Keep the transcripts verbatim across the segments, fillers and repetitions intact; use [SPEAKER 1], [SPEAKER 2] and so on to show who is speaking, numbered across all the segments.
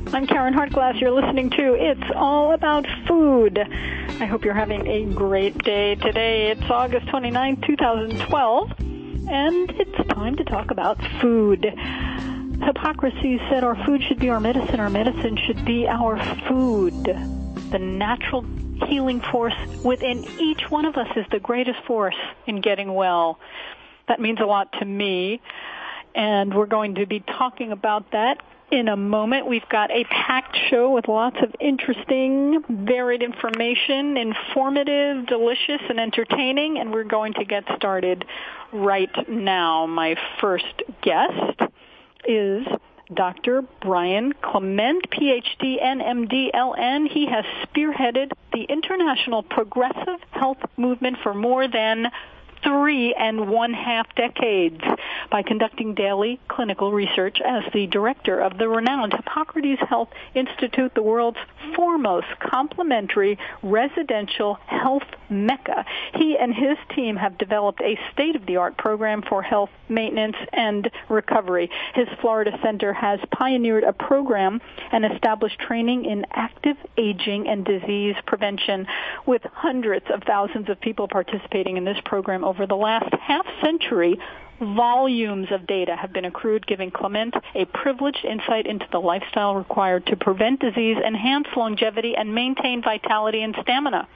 [SPEAKER 1] I'm Karen Hartglass. You're listening to It's All About Food. I hope you're having a great day today. It's August twenty-ninth, twenty twelve, and it's time to talk about food. Hippocrates said our food should be our medicine, our medicine should be our food. The natural healing force within each one of us is the greatest force in getting well. That means a lot to me, and we're going to be talking about that in a moment. We've got a packed show with lots of interesting, varied information, informative, delicious, and entertaining, and we're going to get started right now. My first guest is Doctor Brian Clement, P H D, N M D, L N. He has spearheaded the international progressive health movement for more than three and one half decades by conducting daily clinical research as the director of the renowned Hippocrates Health Institute, the world's foremost complementary residential health mecca. He and his team have developed a state-of-the-art program for health maintenance and recovery. His Florida Center has pioneered a program and established training in active aging and disease prevention, with hundreds of thousands of people participating in this program over the last half century. Volumes of data have been accrued, giving Clement a privileged insight into the lifestyle required to prevent disease, enhance longevity, and maintain vitality and stamina.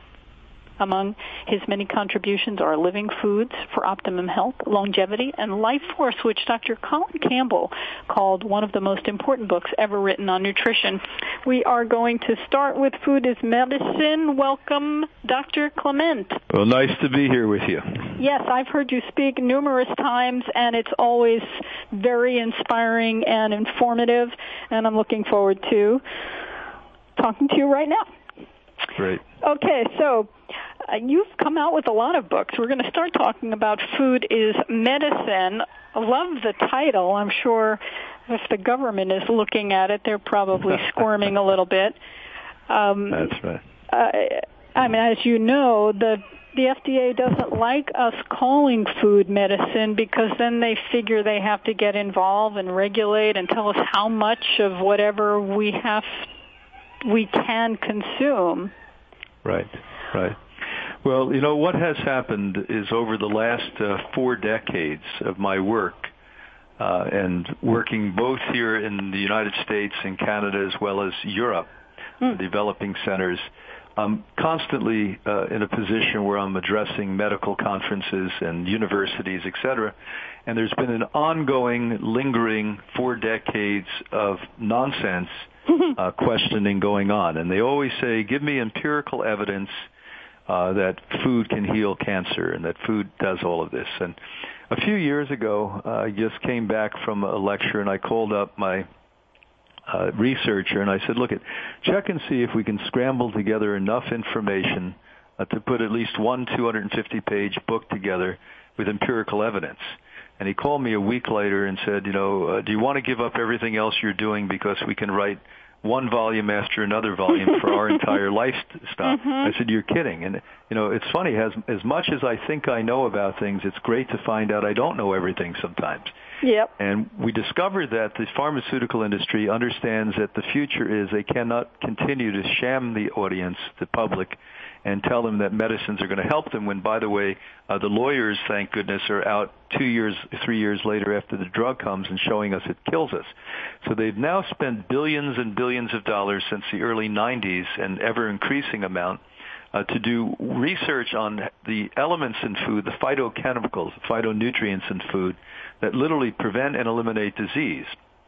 [SPEAKER 1] Among his many contributions are Living Foods for Optimum Health, Longevity, and Life Force, which Doctor Colin Campbell called one of the most important books ever written on nutrition. We are going to start with Food is Medicine. Welcome, Doctor Clement.
[SPEAKER 2] Well, nice to be here with you.
[SPEAKER 1] Yes, I've heard you speak numerous times, and it's always very inspiring and informative, and I'm looking forward to talking to you right now.
[SPEAKER 2] Great.
[SPEAKER 1] Okay, so uh, you've come out with a lot of books. We're going to start talking about Food is Medicine. I love the title. I'm sure if the government is looking at it, they're probably squirming a little bit. Um,
[SPEAKER 2] That's right.
[SPEAKER 1] Uh, I mean, as you know, the the F D A doesn't like us calling food medicine because then they figure they have to get involved and regulate and tell us how much of whatever we have we can consume.
[SPEAKER 2] Right, right. Well, you know, what has happened is over the last uh, four decades of my work, uh, and working both here in the United States and Canada as well as Europe, mm. developing centers, I'm constantly uh, in a position where I'm addressing medical conferences and universities, et cetera, and there's been an ongoing, lingering four decades of nonsense uh, questioning going on. And they always say, give me empirical evidence uh, that food can heal cancer and that food does all of this. And a few years ago, uh, I just came back from a lecture, and I called up my uh, researcher, and I said, look, it, check and see if we can scramble together enough information uh, to put at least one two hundred fifty page book together with empirical evidence. And he called me a week later and said, you know, uh, do you want to give up everything else you're doing because we can write one volume after another volume for our entire lifestyle? Mm-hmm. I said, you're kidding. And, you know, it's funny, as, as much as I think I know about things, it's great to find out I don't know everything sometimes.
[SPEAKER 1] Yep.
[SPEAKER 2] And we discovered that the pharmaceutical industry understands that the future is they cannot continue to sham the audience, the public, and tell them that medicines are going to help them when, by the way, uh, the lawyers, thank goodness, are out two years, three years later after the drug comes and showing us it kills us. So they've now spent billions and billions of dollars since the early nineties, and ever-increasing amount, uh, to do research on the elements in food, the phytochemicals, the phytonutrients in food, that literally prevent and eliminate disease.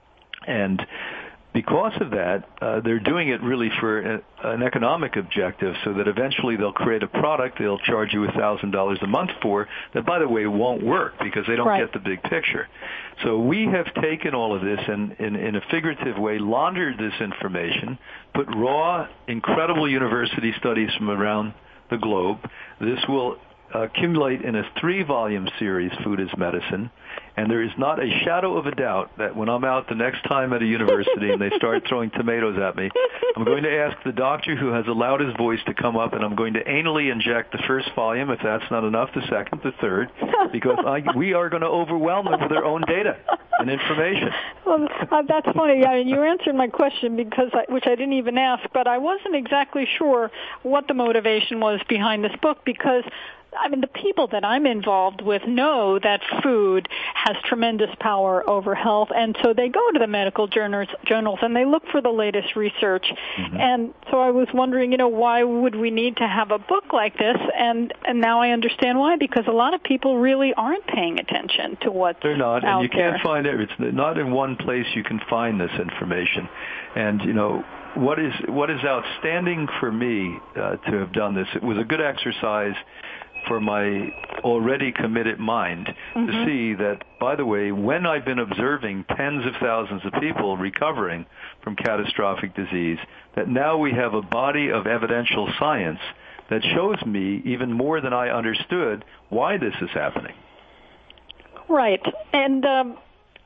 [SPEAKER 2] And because of that, uh, they're doing it really for a, an economic objective, so that eventually they'll create a product they'll charge you one thousand dollars a month for that, by the way, won't work because they don't
[SPEAKER 1] right.
[SPEAKER 2] get the big picture. So we have taken all of this and, in, in a figurative way, laundered this information, put raw, incredible university studies from around the globe. This will accumulate in a three-volume series, Food is Medicine, and there is not a shadow of a doubt that when I'm out the next time at a university and they start throwing tomatoes at me, I'm going to ask the doctor who has allowed his voice to come up, and I'm going to anally inject the first volume, if that's not enough, the second, the third, because I, we are going to overwhelm them with their own data and information.
[SPEAKER 1] Well, uh, that's funny. I mean, you answered my question, because I, which I didn't even ask, but I wasn't exactly sure what the motivation was behind this book, because I mean, the people that I'm involved with know that food has tremendous power over health, and so they go to the medical journals, journals and they look for the latest research. Mm-hmm. And so I was wondering, you know, why would we need to have a book like this? And and now I understand why, because a lot of people really aren't paying attention to what's
[SPEAKER 2] They're not,
[SPEAKER 1] out
[SPEAKER 2] and you
[SPEAKER 1] there.
[SPEAKER 2] can't find it. It's not in one place you can find this information. And, you know, what is what is outstanding for me uh, to have done this, it was a good exercise for my already committed mind mm-hmm. to see that, by the way, when I've been observing tens of thousands of people recovering from catastrophic disease, that now we have a body of evidential science that shows me, even more than I understood, why this is happening.
[SPEAKER 1] Right. And um,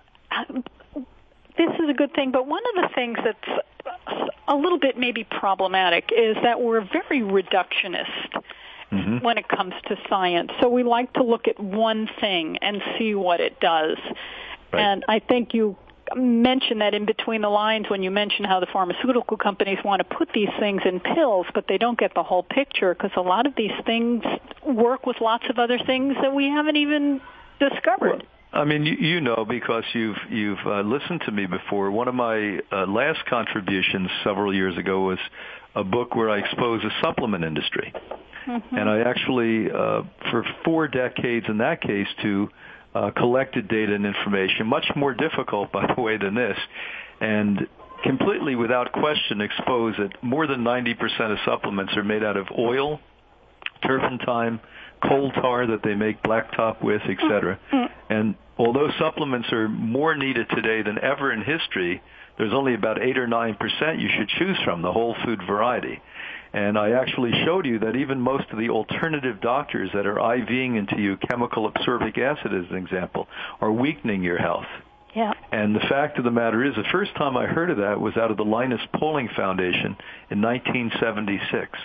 [SPEAKER 1] this is a good thing, but one of the things that's a little bit maybe problematic is that we're very reductionist. Mm-hmm. when it comes to science. So we like to look at one thing and see what it does. Right. And I think you mentioned that in between the lines when you mention how the pharmaceutical companies want to put these things in pills, but they don't get the whole picture, because a lot of these things work with lots of other things that we haven't even discovered.
[SPEAKER 2] Well, I mean, you, you know, because you've you've uh, listened to me before. One of my uh, last contributions several years ago was a book where I expose the supplement industry. Mm-hmm. And I actually, uh, for four decades in that case, too, uh, collected data and information, much more difficult, by the way, than this, and completely without question expose that more than ninety percent of supplements are made out of oil, turpentine, coal tar that they make blacktop with, et cetera. Mm-hmm. And although supplements are more needed today than ever in history, there's only about eight or nine percent you should choose from, the whole food variety. And I actually showed you that even most of the alternative doctors that are IVing into you chemical ascorbic acid, as an example, are weakening your health.
[SPEAKER 1] Yeah.
[SPEAKER 2] And the fact of the matter is, the first time I heard of that was out of the Linus Pauling Foundation in nineteen seventy-six.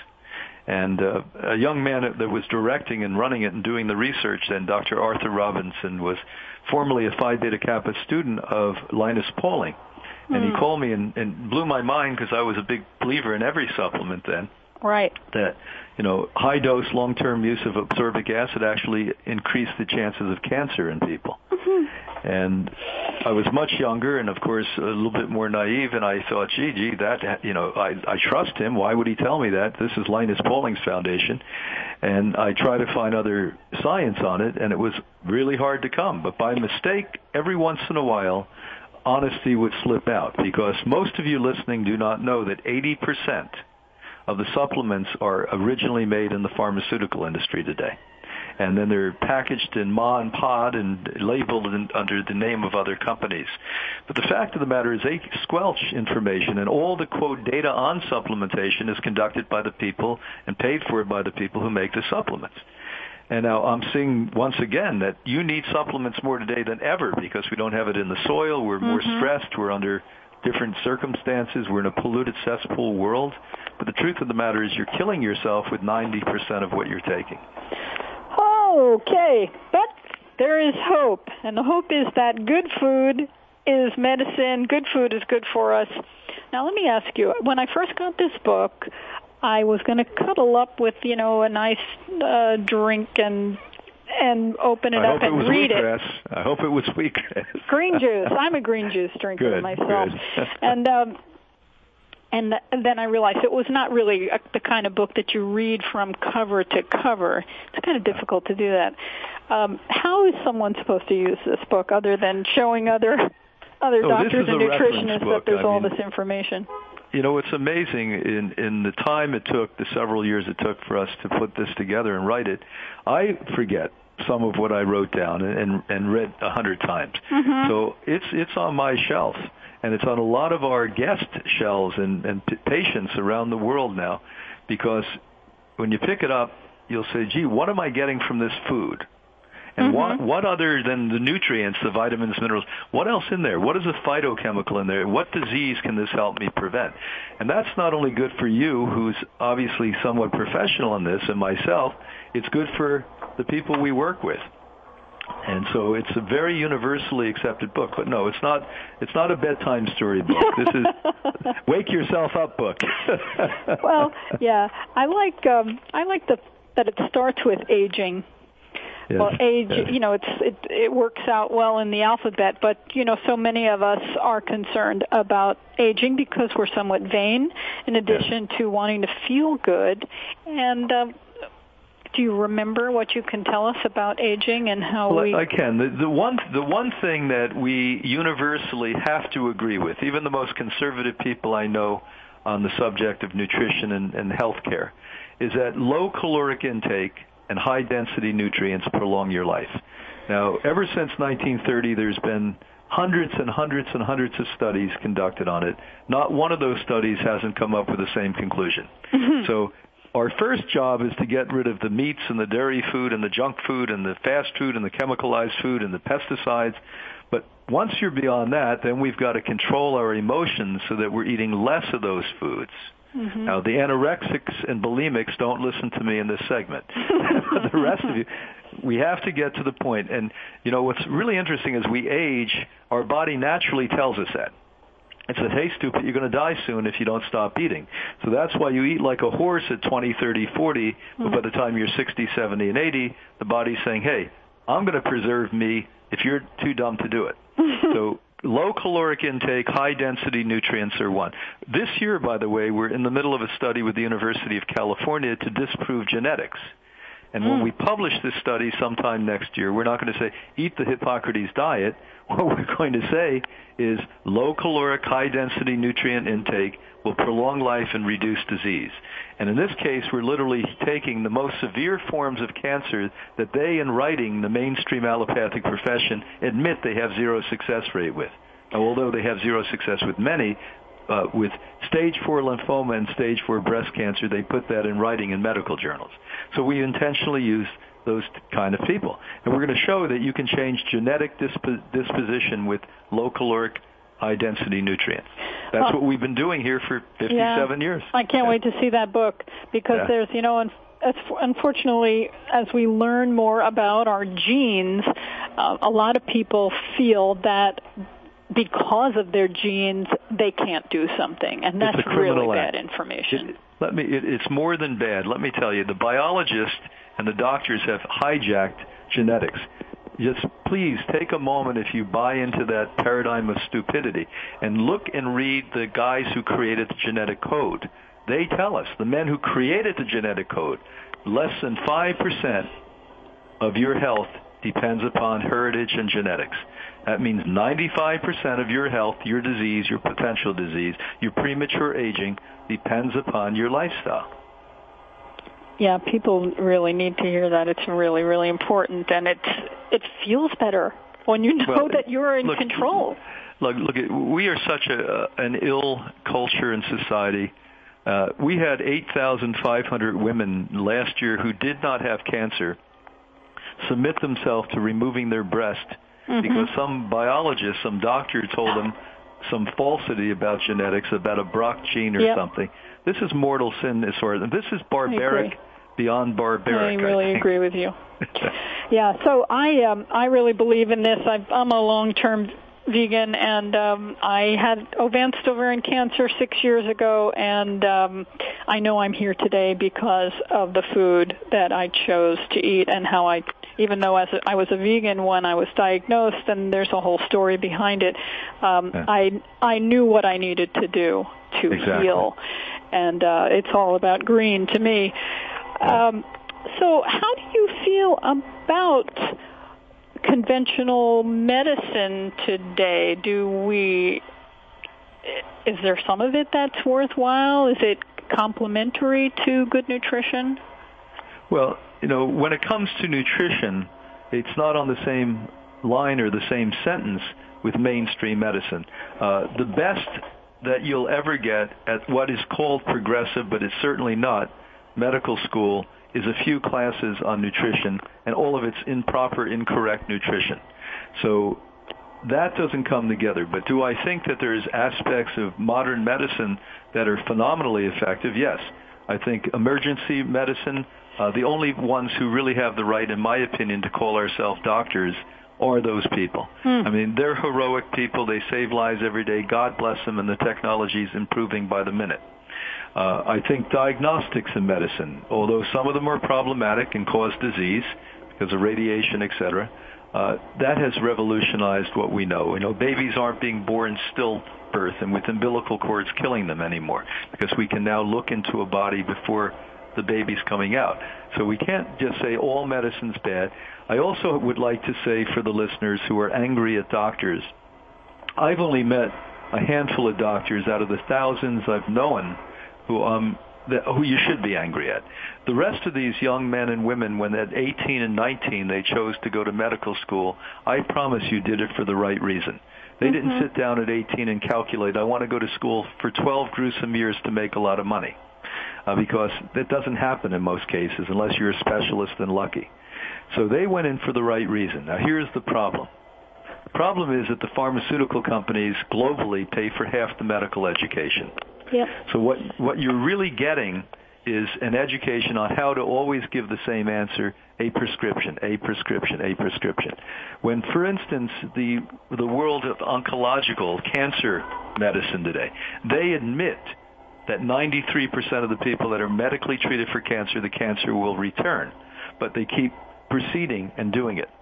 [SPEAKER 2] And uh, a young man that was directing and running it and doing the research then, Doctor Arthur Robinson, was formerly a Phi Beta Kappa student of Linus Pauling. And he called me and, and blew my mind, because I was a big believer in every supplement then.
[SPEAKER 1] Right.
[SPEAKER 2] That, you know, high dose, long-term use of ascorbic acid actually increased the chances of cancer in people. Mm-hmm. And I was much younger and, of course, a little bit more naive, and I thought, gee, gee, that, you know, I, I trust him. Why would he tell me that? This is Linus Pauling's foundation. And I tried to find other science on it, and it was really hard to come. But by mistake, every once in a while, honesty would slip out, because most of you listening do not know that eighty percent of the supplements are originally made in the pharmaceutical industry today. And then they're packaged in Ma and Pod and labeled in, under the name of other companies. But the fact of the matter is they squelch information, and all the, quote, data on supplementation is conducted by the people and paid for by the people who make the supplements. And now I'm seeing once again that you need supplements more today than ever, because we don't have it in the soil. We're more mm-hmm. stressed. We're under different circumstances. We're in a polluted cesspool world. But the truth of the matter is you're killing yourself with ninety percent of what you're taking.
[SPEAKER 1] Okay, but there is hope. And the hope is that good food is medicine. Good food is good for us. Now let me ask you, when I first got this book, I was going to cuddle up with, you know, a nice uh, drink and and open it
[SPEAKER 2] I
[SPEAKER 1] up
[SPEAKER 2] hope
[SPEAKER 1] and
[SPEAKER 2] it was
[SPEAKER 1] read
[SPEAKER 2] wheatgrass.
[SPEAKER 1] it.
[SPEAKER 2] I hope it was wheatgrass.
[SPEAKER 1] Green juice. I'm a green juice drinker
[SPEAKER 2] good,
[SPEAKER 1] myself.
[SPEAKER 2] Good.
[SPEAKER 1] and um, and then I realized it was not really a, the kind of book that you read from cover to cover. It's kind of difficult to do that. Um, how is someone supposed to use this book other than showing other other
[SPEAKER 2] oh,
[SPEAKER 1] doctors and nutritionists
[SPEAKER 2] book.
[SPEAKER 1] that there's
[SPEAKER 2] I
[SPEAKER 1] all
[SPEAKER 2] mean,
[SPEAKER 1] this information?
[SPEAKER 2] You know, it's amazing in, in the time it took, the several years it took for us to put this together and write it. I forget some of what I wrote down and, and read a hundred times. Mm-hmm. So it's it's on my shelf, and it's on a lot of our guest shelves and, and p- patients around the world now, because when you pick it up, you'll say, gee, what am I getting from this food? And
[SPEAKER 1] mm-hmm.
[SPEAKER 2] what, what other than the nutrients, the vitamins, minerals, what else in there? What is a phytochemical in there? What disease can this help me prevent? And that's not only good for you, who's obviously somewhat professional in this, and myself, it's good for the people we work with. And so it's a very universally accepted book. But no, it's not It's not a bedtime story book. This is wake yourself up book.
[SPEAKER 1] Well, yeah, I like um, I like the that it starts with aging. Yes. Well, age, yes. you know, it's it, it works out well in the alphabet, but, you know, so many of us are concerned about aging because we're somewhat vain, in addition yes. to wanting to feel good. And uh, do you remember what you can tell us about aging and how
[SPEAKER 2] well,
[SPEAKER 1] we...
[SPEAKER 2] I can. The, the, one, the one thing that we universally have to agree with, even the most conservative people I know on the subject of nutrition and, and health care, is that low caloric intake and high-density nutrients prolong your life. Now, ever since nineteen thirty, there's been hundreds and hundreds and hundreds of studies conducted on it. Not one of those studies hasn't come up with the same conclusion. Mm-hmm. So our first job is to get rid of the meats and the dairy food and the junk food and the fast food and the chemicalized food and the pesticides. But once you're beyond that, then we've got to control our emotions so that we're eating less of those foods. Mm-hmm. Now, the anorexics and bulimics don't listen to me in this segment. The rest of you, we have to get to the point. And, you know, what's really interesting is we age, our body naturally tells us that. It says, hey, stupid, you're going to die soon if you don't stop eating. So that's why you eat like a horse at twenty, thirty, forty, mm-hmm. but by the time you're sixty, seventy, and eighty, the body's saying, hey, I'm going to preserve me if you're too dumb to do it. So low caloric intake, high density nutrients are one. This year, by the way, we're in the middle of a study with the University of California to disprove genetics. And mm. when we publish this study sometime next year, we're not going to say, eat the Hippocrates diet. What we're going to say is low caloric, high density nutrient intake will prolong life and reduce disease. And in this case, we're literally taking the most severe forms of cancer that they, in writing, the mainstream allopathic profession, admit they have zero success rate with. Now, although they have zero success with many, uh, with stage four lymphoma and stage four breast cancer, they put that in writing in medical journals. So we intentionally use those kind of people. And we're going to show that you can change genetic disp- disposition with low caloric, high-density nutrients. That's well, what we've been doing here for fifty-seven
[SPEAKER 1] yeah,
[SPEAKER 2] years.
[SPEAKER 1] I can't
[SPEAKER 2] yeah.
[SPEAKER 1] wait to see that book because
[SPEAKER 2] yeah.
[SPEAKER 1] there's, you know, un- unfortunately, as we learn more about our genes, uh, a lot of people feel that because of their genes, they can't do something, and that's really bad
[SPEAKER 2] act.
[SPEAKER 1] information.
[SPEAKER 2] It, let me. It, it's more than bad. Let me tell you, the biologists and the doctors have hijacked genetics. Just please take a moment, if you buy into that paradigm of stupidity, and look and read the guys who created the genetic code. They tell us, the men who created the genetic code, less than five percent of your health depends upon heritage and genetics. That means ninety-five percent of your health, your disease, your potential disease, your premature aging depends upon your lifestyle.
[SPEAKER 1] Yeah, people really need to hear that. It's really, really important, and it it feels better when you know well, that you're in
[SPEAKER 2] look,
[SPEAKER 1] control.
[SPEAKER 2] Look, look, we are such a an ill culture in society. Uh, we had eight thousand five hundred women last year who did not have cancer submit themselves to removing their breast mm-hmm. because some biologist, some doctor told them some falsity about genetics, about a Brock gene or yep. something. This is mortal sin as far as, and this is barbaric beyond barbaric.
[SPEAKER 1] I really
[SPEAKER 2] I
[SPEAKER 1] agree with you. Yeah, so I um, I really believe in this. I've, I'm a long-term vegan, and um, I had advanced ovarian cancer six years ago, and um, I know I'm here today because of the food that I chose to eat and how I, even though as a, I was a vegan when I was diagnosed, and there's a whole story behind it, um, yeah. I I knew what I needed to do to
[SPEAKER 2] exactly.
[SPEAKER 1] heal, and uh, it's all about green to me. Um, so how do you feel about conventional medicine today? Do we, is there some of it that's worthwhile? Is it complementary to good nutrition?
[SPEAKER 2] Well, you know, when it comes to nutrition, it's not on the same line or the same sentence with mainstream medicine. Uh, the best that you'll ever get at what is called progressive, but it's certainly not, medical school is a few classes on nutrition, and all of it's improper, incorrect nutrition. So that doesn't come together. But do I think that there's aspects of modern medicine that are phenomenally effective? Yes. I think emergency medicine, uh, the only ones who really have the right, in my opinion, to call ourselves doctors are those people. Hmm. I mean, they're heroic people. They save lives every day. God bless them, and the technology is improving by the minute. Uh, I think diagnostics in medicine, although some of them are problematic and cause disease because of radiation, et cetera, uh, that has revolutionized what we know. You know, babies aren't being born stillbirth and with umbilical cords killing them anymore because we can now look into a body before the baby's coming out. So we can't just say all medicine's bad. I also would like to say for the listeners who are angry at doctors, I've only met a handful of doctors out of the thousands I've known who um that, who you should be angry at. The rest of these young men and women, when at eighteen and nineteen they chose to go to medical school, I promise you did it for the right reason. They mm-hmm. didn't sit down at eighteen and calculate, I want to go to school for twelve gruesome years to make a lot of money, uh, because that doesn't happen in most cases unless you're a specialist and lucky. So they went in for the right reason. Now here's the problem. The problem is that the pharmaceutical companies globally pay for half the medical education. Yep. So what what you're really getting is an education on how to always give the same answer, a prescription, a prescription, a prescription. When, for instance, the the world of oncological cancer medicine today, they admit that ninety-three percent of the people that are medically treated for cancer, the cancer will return, but they keep proceeding and doing it.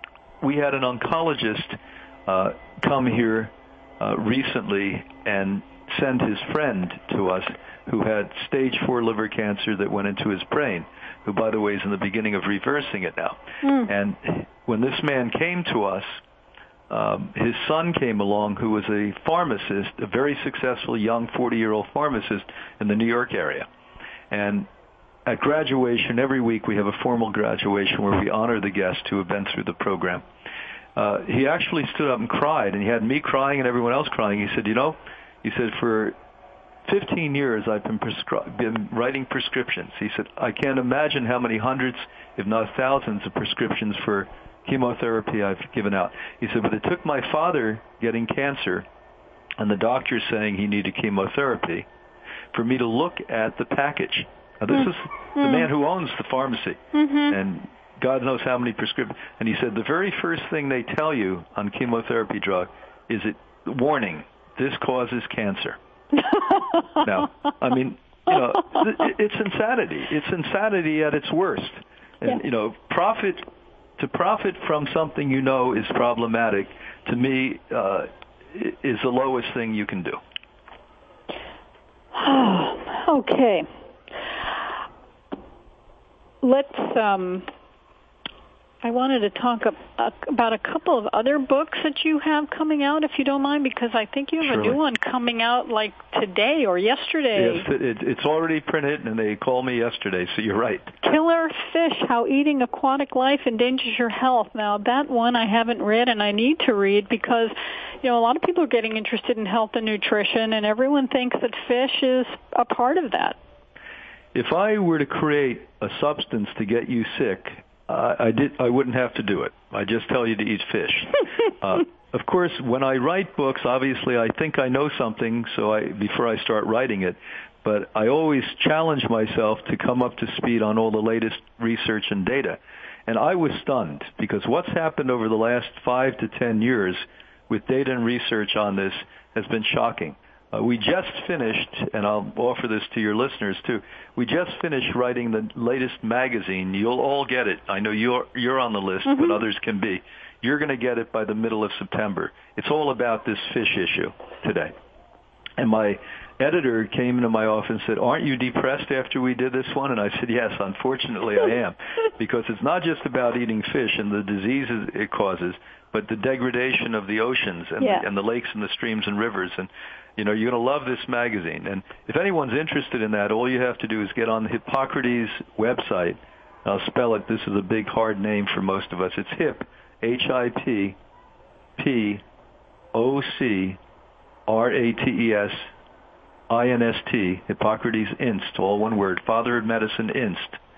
[SPEAKER 2] We had an oncologist uh, come here uh, recently and send his friend to us who had stage four liver cancer that went into his brain, who, by the way, is in the beginning of reversing it now. Mm. And when this man came to us, um, his son came along who was a pharmacist, a very successful young forty-year-old pharmacist in the New York area. And at graduation, every week we have a formal graduation where we honor the guests who have been through the program. Uh, he actually stood up and cried, and he had me crying and everyone else crying. He said, you know, he said, for fifteen years I've been, prescri- been writing prescriptions. He said, I can't imagine how many hundreds, if not thousands, of prescriptions for chemotherapy I've given out. He said, but it took my father getting cancer and the doctor saying he needed chemotherapy for me to look at the package. Now, this mm-hmm. is the man who owns the pharmacy, mm-hmm. and God knows how many prescriptions. And he said the very first thing they tell you on chemotherapy drug is it warning, this causes cancer. Now, I mean, you know, it's insanity. It's insanity at its worst. And, yeah. you know, profit, to profit from something you know is problematic, to me, uh, is the lowest thing you can do.
[SPEAKER 1] Okay. Let's, um, I wanted to talk about a couple of other books that you have coming out, if you don't mind, because I think you have
[SPEAKER 2] Surely.
[SPEAKER 1] a new one coming out like today or yesterday.
[SPEAKER 2] Yes, it, it's already printed, and they called me yesterday, so you're right.
[SPEAKER 1] Killer Fish, How Eating Aquatic Life Endangers Your Health. Now, that one I haven't read, and I need to read because, you know, a lot of people are getting interested in health and nutrition, and everyone thinks that fish is a part of that.
[SPEAKER 2] If I were to create a substance to get you sick, uh, I did. I wouldn't have to do it. I just tell you to eat fish. uh, of course, when I write books, obviously I think I know something, so I before I start writing it. But I always challenge myself to come up to speed on all the latest research and data. And I was stunned because what's happened over the last five to ten years with data and research on this has been shocking. Uh, we just finished, and I'll offer this to your listeners too, we just finished writing the latest magazine. You'll all get it. I know you're, you're on the list, mm-hmm. but others can be. You're going to get it by the middle of September. It's all about this fish issue today. And my editor came into my office and said, aren't you depressed after we did this one? And I said, yes, unfortunately I am, because it's not just about eating fish and the diseases it causes, but the degradation of the oceans and, yeah. the, and the lakes and the streams and rivers. And, you know, you're going to love this magazine. And if anyone's interested in that, all you have to do is get on the Hippocrates website. I'll spell it. This is a big, hard name for most of us. It's HIP, H I P P O C R A T E S I N S T, Hippocrates Inst, all one word, Father of Medicine Inst,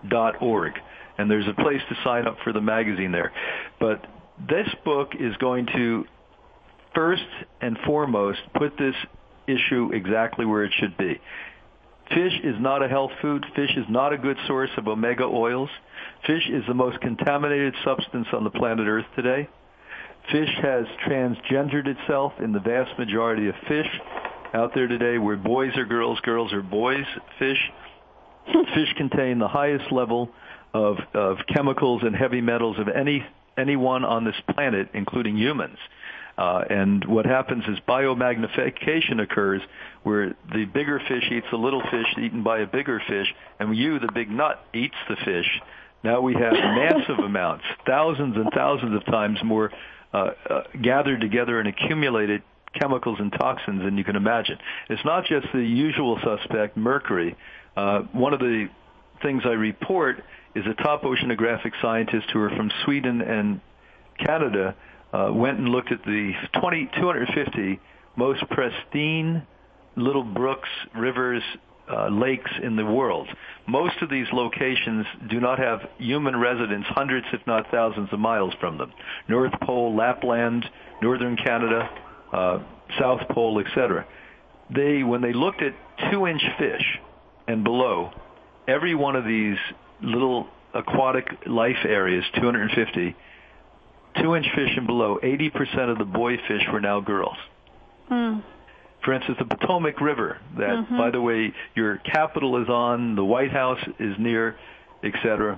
[SPEAKER 2] dot org, and there's a place to sign up for the magazine there. But this book is going to, first and foremost, put this issue exactly where it should be. Fish is not a health food. Fish is not a good source of omega oils. Fish is the most contaminated substance on the planet Earth today. Fish has transgendered itself in the vast majority of fish out there today, where boys are girls, girls are boys. Fish fish contain the highest level of, of chemicals and heavy metals of any anyone on this planet, including humans. Uh, and what happens is biomagnification occurs, where the bigger fish eats the little fish eaten by a bigger fish, and you, the big nut, eats the fish. Now we have massive amounts, thousands and thousands of times more uh, uh, gathered together and accumulated chemicals and toxins than you can imagine. It's not just the usual suspect, mercury. Uh, one of the things I report is a top oceanographic scientist who are from Sweden and Canada uh, went and looked at the twenty, two hundred fifty most pristine little brooks, rivers, uh, lakes in the world. Most of these locations do not have human residents hundreds, if not thousands of miles from them. North Pole, Lapland, northern Canada, uh, South Pole, et cetera. They, when they looked at two-inch fish and below, every one of these little aquatic life areas, two hundred fifty, two-inch fish and below, eighty percent of the boy fish were now girls.
[SPEAKER 1] Mm.
[SPEAKER 2] For instance, the Potomac River, that, mm-hmm. by the way, your Capitol is on, the White House is near, et cetera.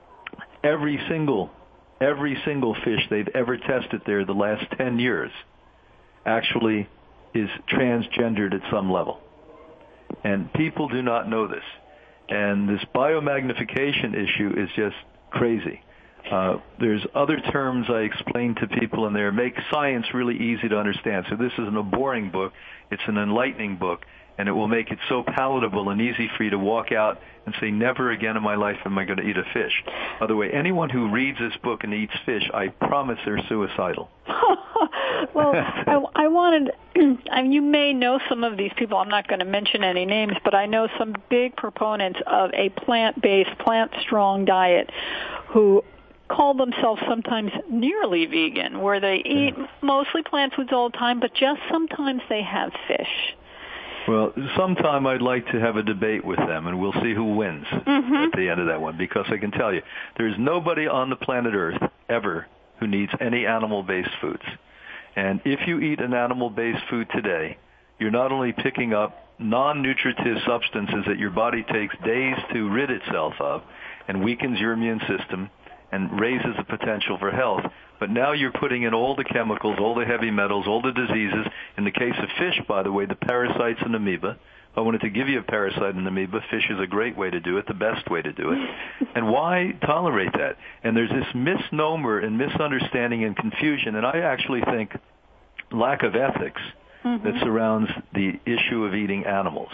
[SPEAKER 2] Every single, every single fish they've ever tested there the last ten years actually is transgendered at some level. And people do not know this. And this biomagnification issue is just crazy. Uh, there's other terms I explain to people in there, make science really easy to understand. So this isn't a boring book, it's an enlightening book, and it will make it so palatable and easy for you to walk out and say, never again in my life am I going to eat a fish. By the way, anyone who reads this book and eats fish, I promise they're suicidal.
[SPEAKER 1] Well, I, I wanted, I mean, you may know some of these people. I'm not going to mention any names, but I know some big proponents of a plant-based, plant-strong diet who call themselves sometimes nearly vegan, where they eat yeah. mostly plant foods all the time, but just sometimes they have fish.
[SPEAKER 2] Well, sometime I'd like to have a debate with them, and we'll see who wins
[SPEAKER 1] mm-hmm.
[SPEAKER 2] at the end of that one, because I can tell you, there's nobody on the planet Earth ever who needs any animal-based foods. And if you eat an animal-based food today, you're not only picking up non-nutritive substances that your body takes days to rid itself of and weakens your immune system and raises the potential for health, but now you're putting in all the chemicals, all the heavy metals, all the diseases. In the case of fish, by the way, the parasites and amoeba. If I wanted to give you a parasite and amoeba, fish is a great way to do it, the best way to do it. And why tolerate that? And there's this misnomer and misunderstanding and confusion, and I actually think lack of ethics mm-hmm. that surrounds the issue of eating animals.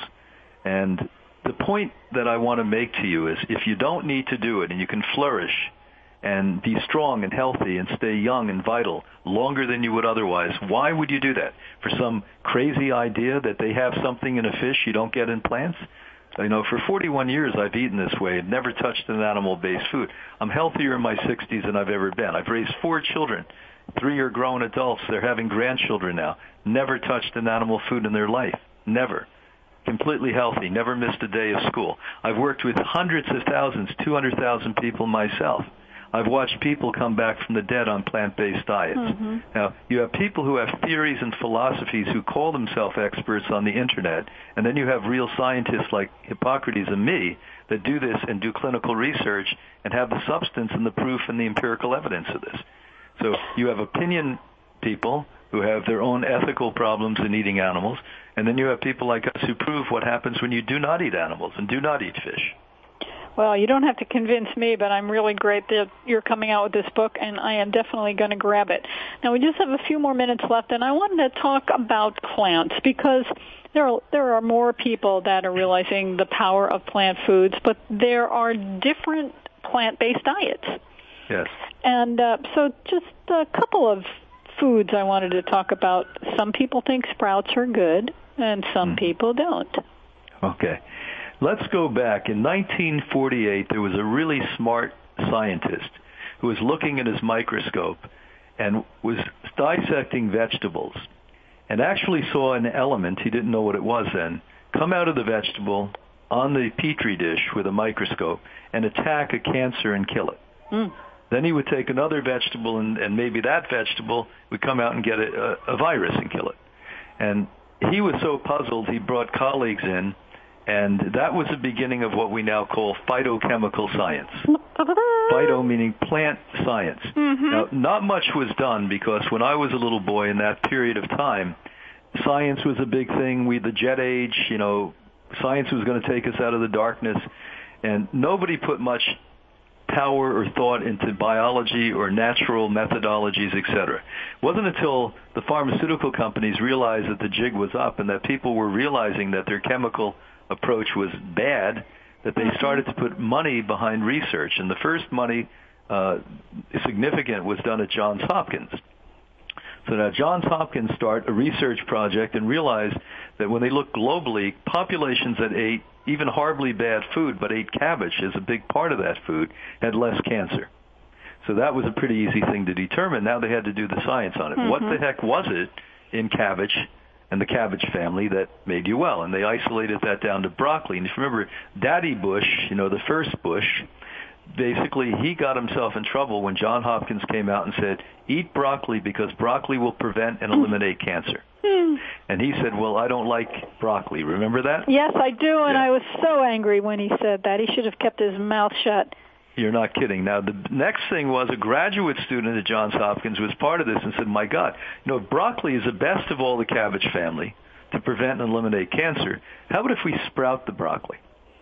[SPEAKER 2] And the point that I want to make to you is, if you don't need to do it and you can flourish and be strong and healthy and stay young and vital longer than you would otherwise, why would you do that? For some crazy idea that they have something in a fish you don't get in plants? You know, for forty-one years I've eaten this way and never touched an animal-based food. I'm healthier in my sixties than I've ever been. I've raised four children. Three are grown adults. They're having grandchildren now. Never touched an animal food in their life. Never. Completely healthy. Never missed a day of school. I've worked with hundreds of thousands, two hundred thousand people myself. I've watched people come back from the dead on plant-based diets.
[SPEAKER 1] Mm-hmm.
[SPEAKER 2] Now, you have people who have theories and philosophies who call themselves experts on the Internet, and then you have real scientists like Hippocrates and me that do this and do clinical research and have the substance and the proof and the empirical evidence of this. So you have opinion people who have their own ethical problems in eating animals, and then you have people like us who prove what happens when you do not eat animals and do not eat fish.
[SPEAKER 1] Well, you don't have to convince me, but I'm really great that you're coming out with this book, and I am definitely going to grab it. Now, we just have a few more minutes left, and I wanted to talk about plants, because there are, there are more people that are realizing the power of plant foods, but there are different plant-based diets.
[SPEAKER 2] Yes.
[SPEAKER 1] And uh, so just a couple of foods I wanted to talk about. Some people think sprouts are good, and some mm. people don't.
[SPEAKER 2] Okay. let's go back. In nineteen forty-eight, there was a really smart scientist who was looking at his microscope and was dissecting vegetables and actually saw an element, he didn't know what it was then, come out of the vegetable on the Petri dish with a microscope and attack a cancer and kill it. Mm. Then he would take another vegetable, and, and maybe that vegetable would come out and get a, a, a virus and kill it. And he was so puzzled, he brought colleagues in, and that was the beginning of what we now call phytochemical science. Phyto meaning plant science. Mm-hmm. Now, not much was done because when I was a little boy in that period of time, science was a big thing. We, the jet age, you know, science was going to take us out of the darkness, and nobody put much power or thought into biology or natural methodologies, et cetera. It wasn't until the pharmaceutical companies realized that the jig was up and that people were realizing that their chemical approach was bad that they started to put money behind research. And the first money uh, significant was done at Johns Hopkins. So now Johns Hopkins started a research project and realized that when they looked globally, populations that ate even horribly bad food but ate cabbage as a big part of that food had less cancer. So that was a pretty easy thing to determine. Now they had to do the science on it. Mm-hmm. What the heck was it in cabbage and the cabbage family that made you well? And they isolated that down to broccoli. And if you remember, Daddy Bush, you know, the first Bush, basically he got himself in trouble when John Hopkins came out and said, eat broccoli because broccoli will prevent and eliminate cancer. And he said, well, I don't like broccoli. Remember that?
[SPEAKER 1] Yes, I do, and
[SPEAKER 2] yeah.
[SPEAKER 1] I was so angry when he said that. He should have kept his mouth shut.
[SPEAKER 2] You're not kidding. Now, the next thing was a graduate student at Johns Hopkins was part of this and said, my God, you know, broccoli is the best of all the cabbage family to prevent and eliminate cancer. How about if we sprout the broccoli?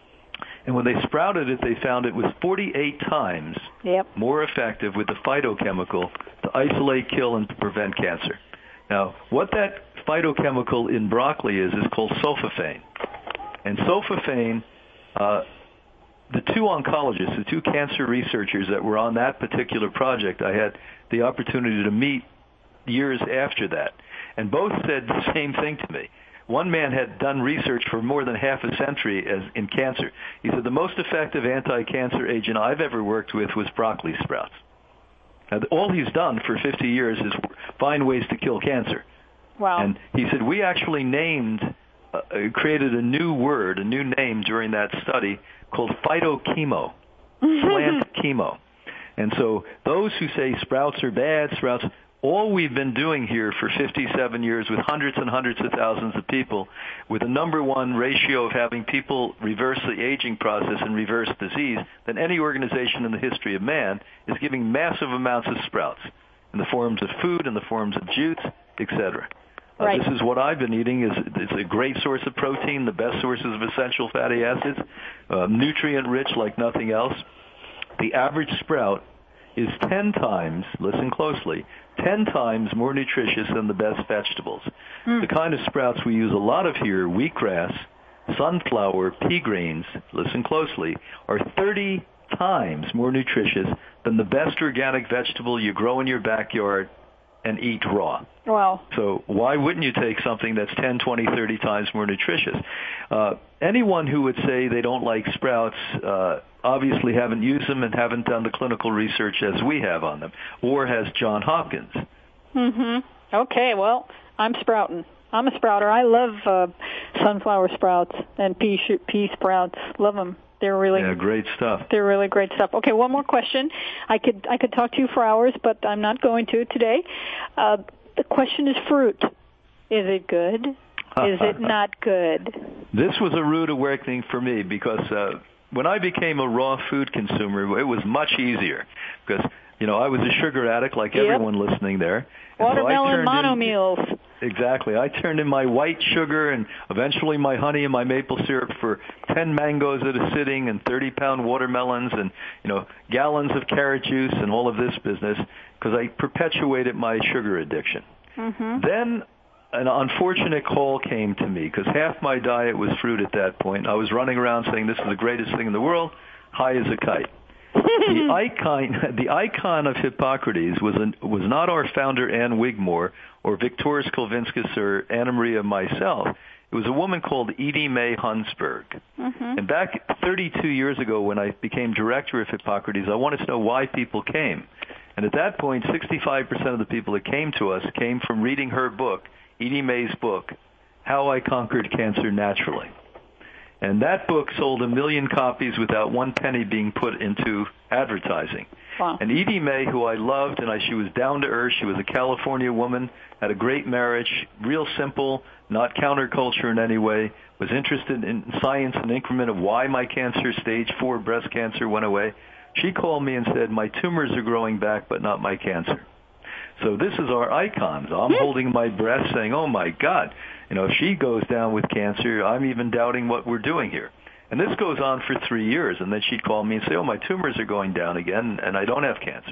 [SPEAKER 2] And when they sprouted it, they found it was forty-eight times yep. more effective with the phytochemical to isolate, kill, and to prevent cancer. Now, what that phytochemical in broccoli is is called sulforaphane. And sulforaphane, uh, the two oncologists, the two cancer researchers that were on that particular project, I had the opportunity to meet years after that. And both said the same thing to me. One man had done research for more than half a century as in cancer. He said, the most effective anti-cancer agent I've ever worked with was broccoli sprouts. Now, all he's done for fifty years is find ways to kill cancer.
[SPEAKER 1] Wow.
[SPEAKER 2] And he said, we actually named, uh, created a new word, a new name during that study called phytochemo, plant chemo. And so those who say sprouts are bad, sprouts, all we've been doing here for fifty-seven years with hundreds and hundreds of thousands of people, with a number one ratio of having people reverse the aging process and reverse disease than any organization in the history of man, is giving massive amounts of sprouts in the forms of food, in the forms of jutes, et cetera. Uh, right. This is what I've been eating. Is It's a great source of protein, the best sources of essential fatty acids, uh, nutrient-rich like nothing else. The average sprout is ten times, listen closely, ten times more nutritious than the best vegetables. Mm. The kind of sprouts we use a lot of here, wheatgrass, sunflower, pea grains, listen closely, are thirty times more nutritious than the best organic vegetable you grow in your backyard and eat raw.
[SPEAKER 1] Wow.
[SPEAKER 2] So why wouldn't you take something that's ten, twenty, thirty times more nutritious? Uh, anyone who would say they don't like sprouts uh, obviously haven't used them and haven't done the clinical research as we have on them, or has John Hopkins.
[SPEAKER 1] Mm-hmm. Okay, well, I'm sprouting. I'm a sprouter. I love uh, sunflower sprouts and pea, sh- pea sprouts. Love them. They're really
[SPEAKER 2] yeah, great stuff.
[SPEAKER 1] They're really great stuff. Okay, one more question. I could I could talk to you for hours, but I'm not going to today. Uh, the question is fruit. Is it good? Is it not good?
[SPEAKER 2] This was a rude awakening for me because uh, when I became a raw food consumer, it was much easier because, you know, I was a sugar addict like yep. everyone listening there.
[SPEAKER 1] Watermelon
[SPEAKER 2] so
[SPEAKER 1] monomeals.
[SPEAKER 2] In, exactly. I turned in my white sugar and eventually my honey and my maple syrup for ten mangoes at a sitting and thirty-pound watermelons and, you know, gallons of carrot juice and all of this business because I perpetuated my sugar addiction. Mm-hmm. Then an unfortunate call came to me because half my diet was fruit at that point. I was running around saying this is the greatest thing in the world, high as a kite. the icon, the icon of Hippocrates was an, was not our founder Ann Wigmore or Victoris Kulvinskas or Anna Maria myself. It was a woman called Edie Mae Hunsberg. Mm-hmm. And back thirty-two years ago when I became director of Hippocrates, I wanted to know why people came. And at that point, sixty-five percent of the people that came to us came from reading her book, Edie Mae's book, How I Conquered Cancer Naturally. And that book sold a million copies without one penny being put into advertising.
[SPEAKER 1] Wow.
[SPEAKER 2] And Edie Mae, who I loved, and I, she was down to earth. She was a California woman, had a great marriage, real simple, not counterculture in any way, was interested in science and increment of why my cancer, stage four breast cancer, went away. She called me and said, my tumors are growing back, but not my cancer. So this is our icons. I'm
[SPEAKER 1] Hmm.
[SPEAKER 2] holding my breath saying, oh, my God, you know, if she goes down with cancer, I'm even doubting what we're doing here. And this goes on for three years. And then she'd call me and say, oh, my tumors are going down again, and I don't have cancer.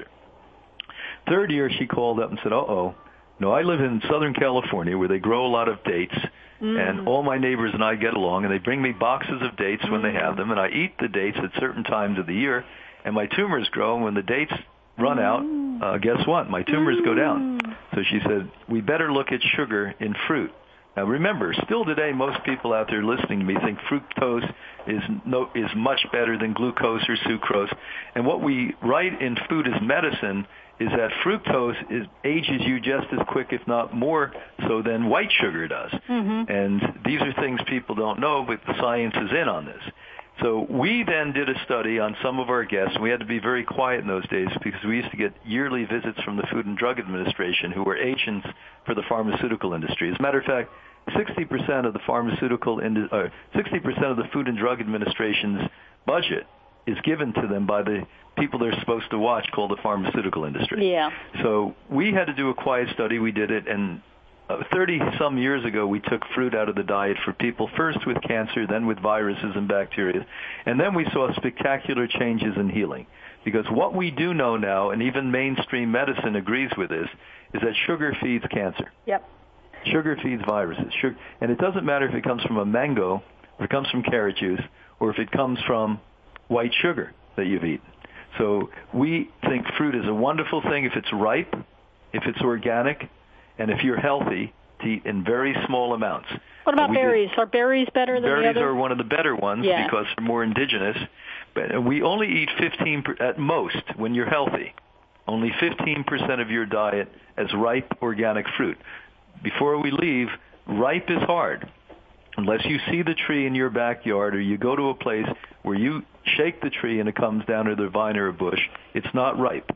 [SPEAKER 2] Third year, she called up and said, uh-oh, no, I live in Southern California where they grow a lot of dates, mm. and all my neighbors and I get along, and they bring me boxes of dates mm. when they have them, and I eat the dates at certain times of the year, and my tumors grow, and when the dates run out, uh, guess what? My tumors go down. So she said, we better look at sugar in fruit. Now remember, still today, most people out there listening to me think fructose is no, is much better than glucose or sucrose. And what we write in Food as Medicine is that fructose is, ages you just as quick, if not more so, than white sugar does. Mm-hmm. And these are things people don't know, but the science is in on this. So we then did a study on some of our guests. We had to be very quiet in those days because we used to get yearly visits from the Food and Drug Administration, who were agents for the pharmaceutical industry. As a matter of fact, sixty percent of the pharmaceutical, uh, sixty percent of the Food and Drug Administration's budget is given to them by the people they're supposed to watch, called the pharmaceutical industry.
[SPEAKER 1] Yeah.
[SPEAKER 2] So we had to do a quiet study. We did it, and thirty-some years ago, we took fruit out of the diet for people, first with cancer, then with viruses and bacteria. And then we saw spectacular changes in healing. Because what we do know now, and even mainstream medicine agrees with this, is that sugar feeds cancer.
[SPEAKER 1] Yep.
[SPEAKER 2] Sugar feeds viruses. Sugar, and it doesn't matter if it comes from a mango, or if it comes from carrot juice, or if it comes from white sugar that you've eaten. So we think fruit is a wonderful thing if it's ripe, if it's organic, and if you're healthy, to eat in very small amounts.
[SPEAKER 1] What about berries? Did, are berries better than
[SPEAKER 2] berries
[SPEAKER 1] the other?
[SPEAKER 2] Berries are one of the better ones
[SPEAKER 1] yeah.
[SPEAKER 2] because they're more indigenous. But we only eat fifteen at most when you're healthy. Only fifteen percent of your diet as ripe organic fruit. Before we leave, ripe is hard. Unless you see the tree in your backyard or you go to a place where you shake the tree and it comes down to the vine or a bush, it's not ripe.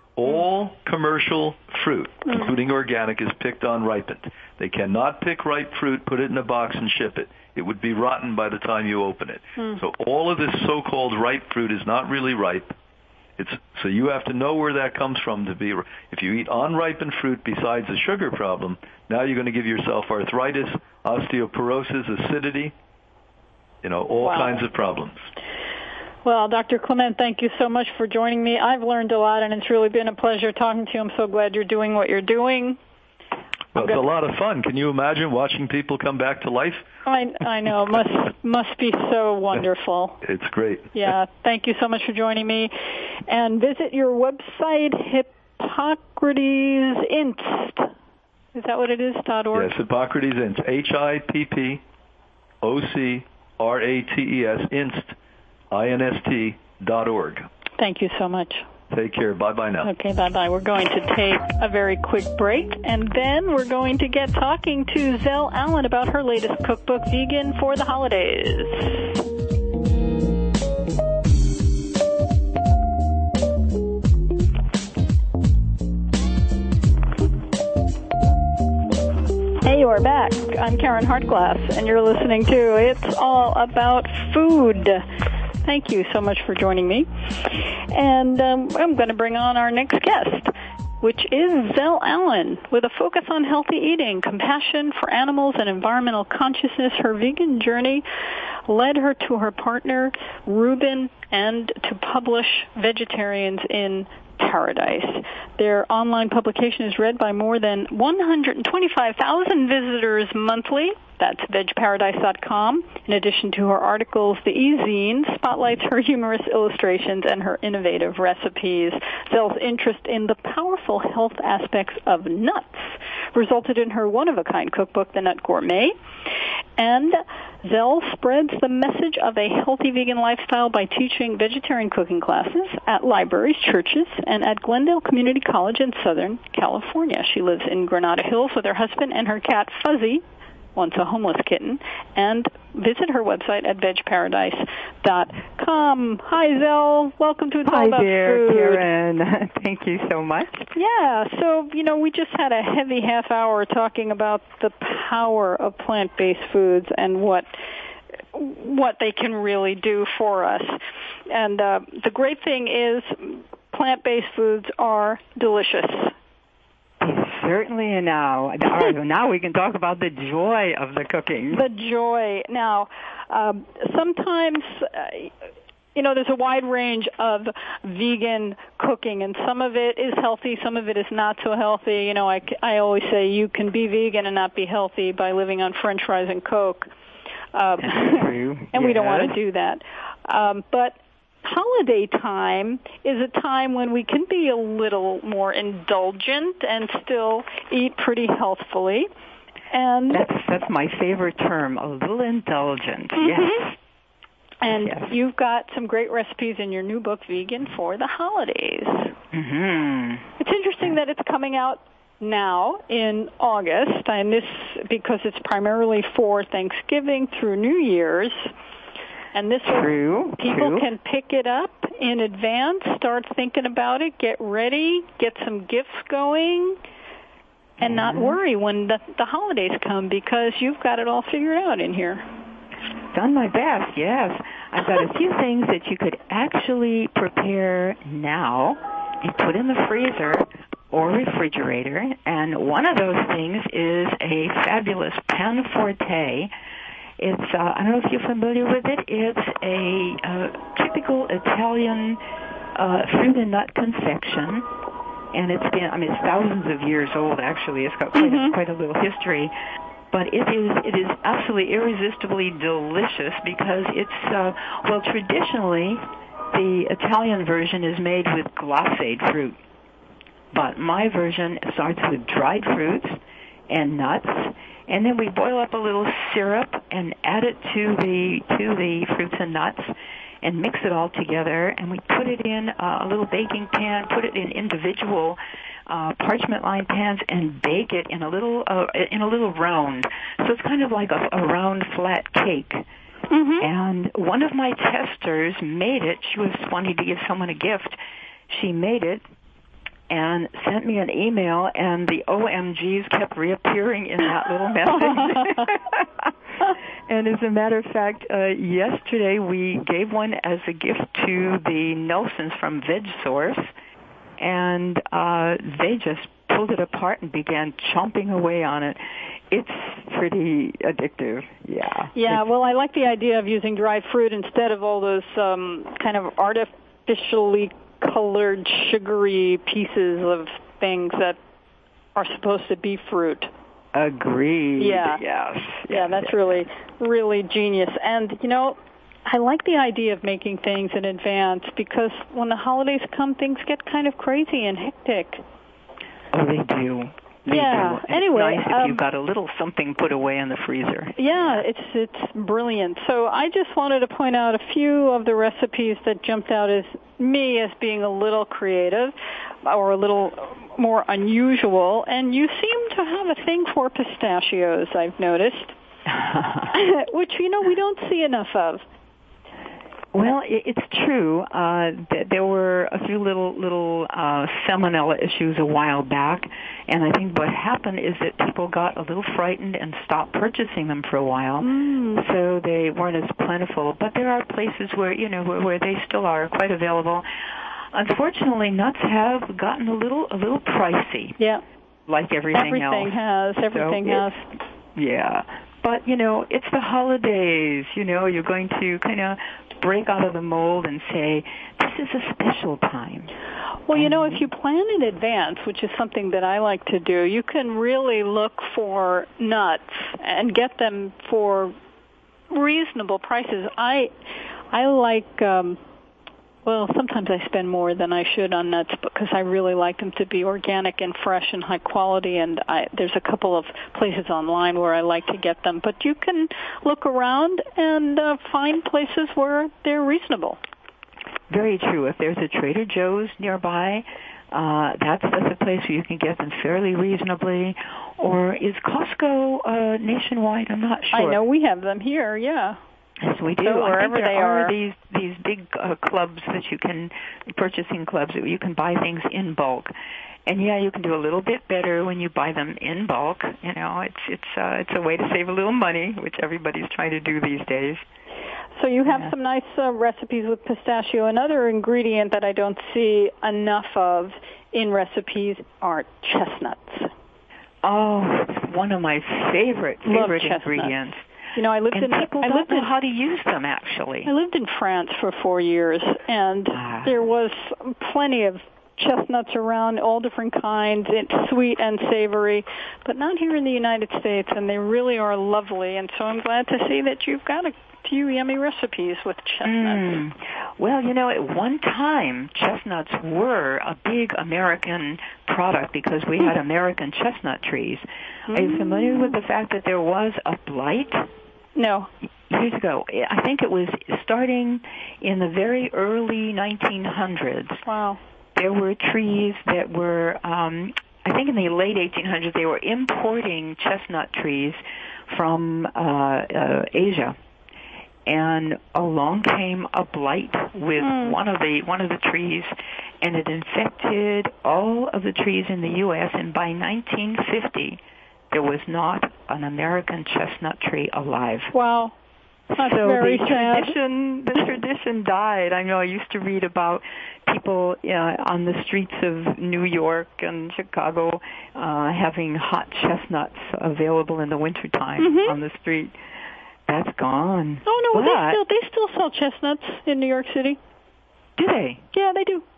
[SPEAKER 2] All commercial fruit, mm. including organic, is picked on ripened. They cannot pick ripe fruit, put it in a box, and ship it. It would be rotten by the time you open it. Mm. So all of this so-called ripe fruit is not really ripe. It's, so you have to know where that comes from to be. If you eat unripened fruit besides the sugar problem, now you're going to give yourself arthritis, osteoporosis, acidity, you know, all wow. kinds of problems.
[SPEAKER 1] Well, Doctor Clement, thank you so much for joining me. I've learned a lot, and it's really been a pleasure talking to you. I'm so glad you're doing what you're doing.
[SPEAKER 2] Well, it's a lot of fun. Can you imagine watching people come back to life?
[SPEAKER 1] I, I know. It must, must be so wonderful.
[SPEAKER 2] It's great.
[SPEAKER 1] Yeah. Thank you so much for joining me. And visit your website, Hippocrates Inst. Is that what it is, dot org?
[SPEAKER 2] Yes, Hippocrates Inst. H I P P O C R A T E S, Inst, I N S T dot org.
[SPEAKER 1] Thank you so much.
[SPEAKER 2] Take care. Bye-bye now.
[SPEAKER 1] Okay, bye-bye. We're going to take a very quick break, and then we're going to get talking to Zell Allen about her latest cookbook, Vegan for the Holidays. Hey, we're back. I'm Karen Hartglass, and you're listening to It's All About Food. Thank you so much for joining me. And um, I'm going to bring on our next guest, which is Zell Allen, with a focus on healthy eating, compassion for animals, and environmental consciousness. Her vegan journey led her to her partner, Reuben, and to publish Vegetarians in Paradise. Their online publication is read by more than one hundred twenty-five thousand visitors monthly, That's veg paradise dot com. In addition to her articles, the e-zine spotlights her humorous illustrations and her innovative recipes. Zell's interest in the powerful health aspects of nuts resulted in her one-of-a-kind cookbook, The Nut Gourmet. And Zell spreads the message of a healthy vegan lifestyle by teaching vegetarian cooking classes at libraries, churches, and at Glendale Community College in Southern California. She lives in Granada Hills with her husband and her cat, Fuzzy, once a homeless kitten, and visit her website at veg paradise dot com. Hi, Zell. Welcome to It's All
[SPEAKER 3] Hi
[SPEAKER 1] About
[SPEAKER 3] there,
[SPEAKER 1] Food.
[SPEAKER 3] Karen. Thank you so much.
[SPEAKER 1] Yeah, so, you know, we just had a heavy half hour talking about the power of plant-based foods and what what they can really do for us. And uh, the great thing is plant-based foods are delicious.
[SPEAKER 3] Certainly, and now, now we can talk about the joy of the cooking.
[SPEAKER 1] The joy. Now, um, sometimes, uh, you know, there's a wide range of vegan cooking, and some of it is healthy, some of it is not so healthy. You know, I, I always say you can be vegan and not be healthy by living on French fries and Coke. Um,
[SPEAKER 3] That's true.
[SPEAKER 1] And
[SPEAKER 3] yes.
[SPEAKER 1] we don't want to do that. Um, but holiday time is a time when we can be a little more indulgent and still eat pretty healthfully. And
[SPEAKER 3] that's that's my favorite term, a little indulgent.
[SPEAKER 1] Mm-hmm.
[SPEAKER 3] Yes.
[SPEAKER 1] And
[SPEAKER 3] yes.
[SPEAKER 1] you've got some great recipes in your new book, Vegan for the Holidays.
[SPEAKER 3] Mm-hmm.
[SPEAKER 1] It's interesting that it's coming out now in August, and this because it's primarily for Thanksgiving through New Year's. And this
[SPEAKER 3] true,
[SPEAKER 1] way, people
[SPEAKER 3] true.
[SPEAKER 1] can pick it up in advance, start thinking about it, get ready, get some gifts going, and mm-hmm. not worry when the, the holidays come because you've got it all figured out in here.
[SPEAKER 3] Done my best, yes. I've got a few things that you could actually prepare now and put in the freezer or refrigerator. And one of those things is a fabulous pan forte. It's, uh, I don't know if you're familiar with it. It's a uh, typical Italian uh, fruit and nut confection. And it's been, I mean, it's thousands of years old, actually. It's got quite, mm-hmm. a, quite a little history. But it is, it is absolutely irresistibly delicious because it's, uh, well, traditionally, the Italian version is made with glacéd fruit. But my version starts with dried fruits and nuts. And then we boil up a little syrup and add it to the to the fruits and nuts and mix it all together. And we put it in uh, a little baking pan, put it in individual uh, parchment lined pans, and bake it in a little uh, in a little round. So it's kind of like a, a round flat cake. Mm-hmm. And one of my testers made it. She was wanting to give someone a gift. She made it and sent me an email, and the O M Gs kept reappearing in that little message. And as a matter of fact, uh, yesterday we gave one as a gift to the Nelsons from VegSource, and uh, they just pulled it apart and began chomping away on it. It's pretty addictive, yeah.
[SPEAKER 1] Yeah,
[SPEAKER 3] it's,
[SPEAKER 1] well, I like the idea of using dried fruit instead of all those um, kind of artificially colored, sugary pieces of things that are supposed to be fruit.
[SPEAKER 3] Agreed.
[SPEAKER 1] Yeah.
[SPEAKER 3] Yes.
[SPEAKER 1] Yeah, that's
[SPEAKER 3] yes.
[SPEAKER 1] really, really genius. And, you know, I like the idea of making things in advance because when the holidays come, things get kind of crazy and hectic.
[SPEAKER 3] Oh, they do. They
[SPEAKER 1] yeah.
[SPEAKER 3] do.
[SPEAKER 1] Anyway,
[SPEAKER 3] it's nice
[SPEAKER 1] um,
[SPEAKER 3] if you've got a little something put away in the freezer.
[SPEAKER 1] Yeah, it's it's brilliant. So I just wanted to point out a few of the recipes that jumped out as me as being a little creative or a little more unusual. And you seem to have a thing for pistachios, I've noticed, which, you know, we don't see enough of.
[SPEAKER 3] Well, it's true. Uh, there were a few little little uh, salmonella issues a while back, and I think what happened is that people got a little frightened and stopped purchasing them for a while, mm. so they weren't as plentiful. But there are places where you know where, where they still are quite available. Unfortunately, nuts have gotten a little a little pricey.
[SPEAKER 1] Yeah,
[SPEAKER 3] like everything,
[SPEAKER 1] everything
[SPEAKER 3] else.
[SPEAKER 1] has. Everything
[SPEAKER 3] so
[SPEAKER 1] has.
[SPEAKER 3] Yeah, but you know, it's the holidays. You know, you're going to kind of break out of the mold and say, this is a special time.
[SPEAKER 1] Well, you know, if you plan in advance, which is something that I like to do, you can really look for nuts and get them for reasonable prices. I I like, um, well, sometimes I spend more than I should on nuts because I really like them to be organic and fresh and high quality, and I, there's a couple of places online where I like to get them. But you can look around and uh, find places where they're reasonable.
[SPEAKER 3] Very true. If there's a Trader Joe's nearby, uh, that's, that's a place where you can get them fairly reasonably. Or is Costco uh, nationwide? I'm not sure.
[SPEAKER 1] I know we have them here, yeah.
[SPEAKER 3] Yes, we do.
[SPEAKER 1] So
[SPEAKER 3] I
[SPEAKER 1] wherever
[SPEAKER 3] think there
[SPEAKER 1] they
[SPEAKER 3] are,
[SPEAKER 1] are
[SPEAKER 3] these these big uh, clubs that you can, purchasing clubs that you can buy things in bulk. And yeah, you can do a little bit better when you buy them in bulk. You know, it's it's uh, it's a way to save a little money, which everybody's trying to do these days.
[SPEAKER 1] So you have
[SPEAKER 3] yeah.
[SPEAKER 1] some nice uh, recipes with pistachio. Another ingredient that I don't see enough of in recipes are chestnuts.
[SPEAKER 3] Oh, it's one of my favorite favorite
[SPEAKER 1] Love
[SPEAKER 3] ingredients.
[SPEAKER 1] You know, I lived
[SPEAKER 3] and
[SPEAKER 1] in
[SPEAKER 3] people
[SPEAKER 1] I
[SPEAKER 3] don't
[SPEAKER 1] lived
[SPEAKER 3] know
[SPEAKER 1] in,
[SPEAKER 3] how to use them, actually.
[SPEAKER 1] I lived in France for four years, and
[SPEAKER 3] ah.
[SPEAKER 1] there was plenty of chestnuts around, all different kinds. It's sweet and savory, but not here in the United States, and they really are lovely. And so I'm glad to see that you've got a few yummy recipes with chestnuts.
[SPEAKER 3] Mm. Well, you know, at one time, chestnuts were a big American product because we had American chestnut trees. Mm. Are you familiar with the fact that there was a blight?
[SPEAKER 1] No.
[SPEAKER 3] Years ago. I think it was starting in the very early nineteen hundreds.
[SPEAKER 1] Wow.
[SPEAKER 3] There were trees that were, um, I think in the late eighteen hundreds, they were importing chestnut trees from uh, uh, Asia. And along came a blight with mm. one of the one of the trees, and it infected all of the trees in the U S And by nineteen fifty, there was not an American chestnut tree alive.
[SPEAKER 1] Wow. That's
[SPEAKER 3] so
[SPEAKER 1] very
[SPEAKER 3] the
[SPEAKER 1] sad.
[SPEAKER 3] tradition, the tradition died. I know I used to read about people uh, on the streets of New York and Chicago uh, having hot chestnuts available in the wintertime
[SPEAKER 1] mm-hmm.
[SPEAKER 3] on the street. That's gone.
[SPEAKER 1] Oh no,
[SPEAKER 3] but,
[SPEAKER 1] they still they still sell chestnuts in New York City.
[SPEAKER 3] Do they?
[SPEAKER 1] Yeah, they do.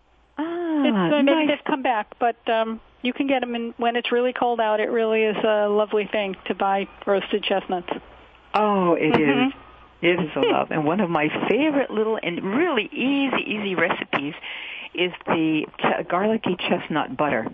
[SPEAKER 3] Ah,
[SPEAKER 1] it's, uh, maybe
[SPEAKER 3] nice.
[SPEAKER 1] they've come back, but um, you can get them in, when it's really cold out. It really is a lovely thing to buy roasted chestnuts.
[SPEAKER 3] Oh, it
[SPEAKER 1] mm-hmm.
[SPEAKER 3] is. It is a love. And one of my favorite little and really easy, easy recipes is the ch- garlicky chestnut butter.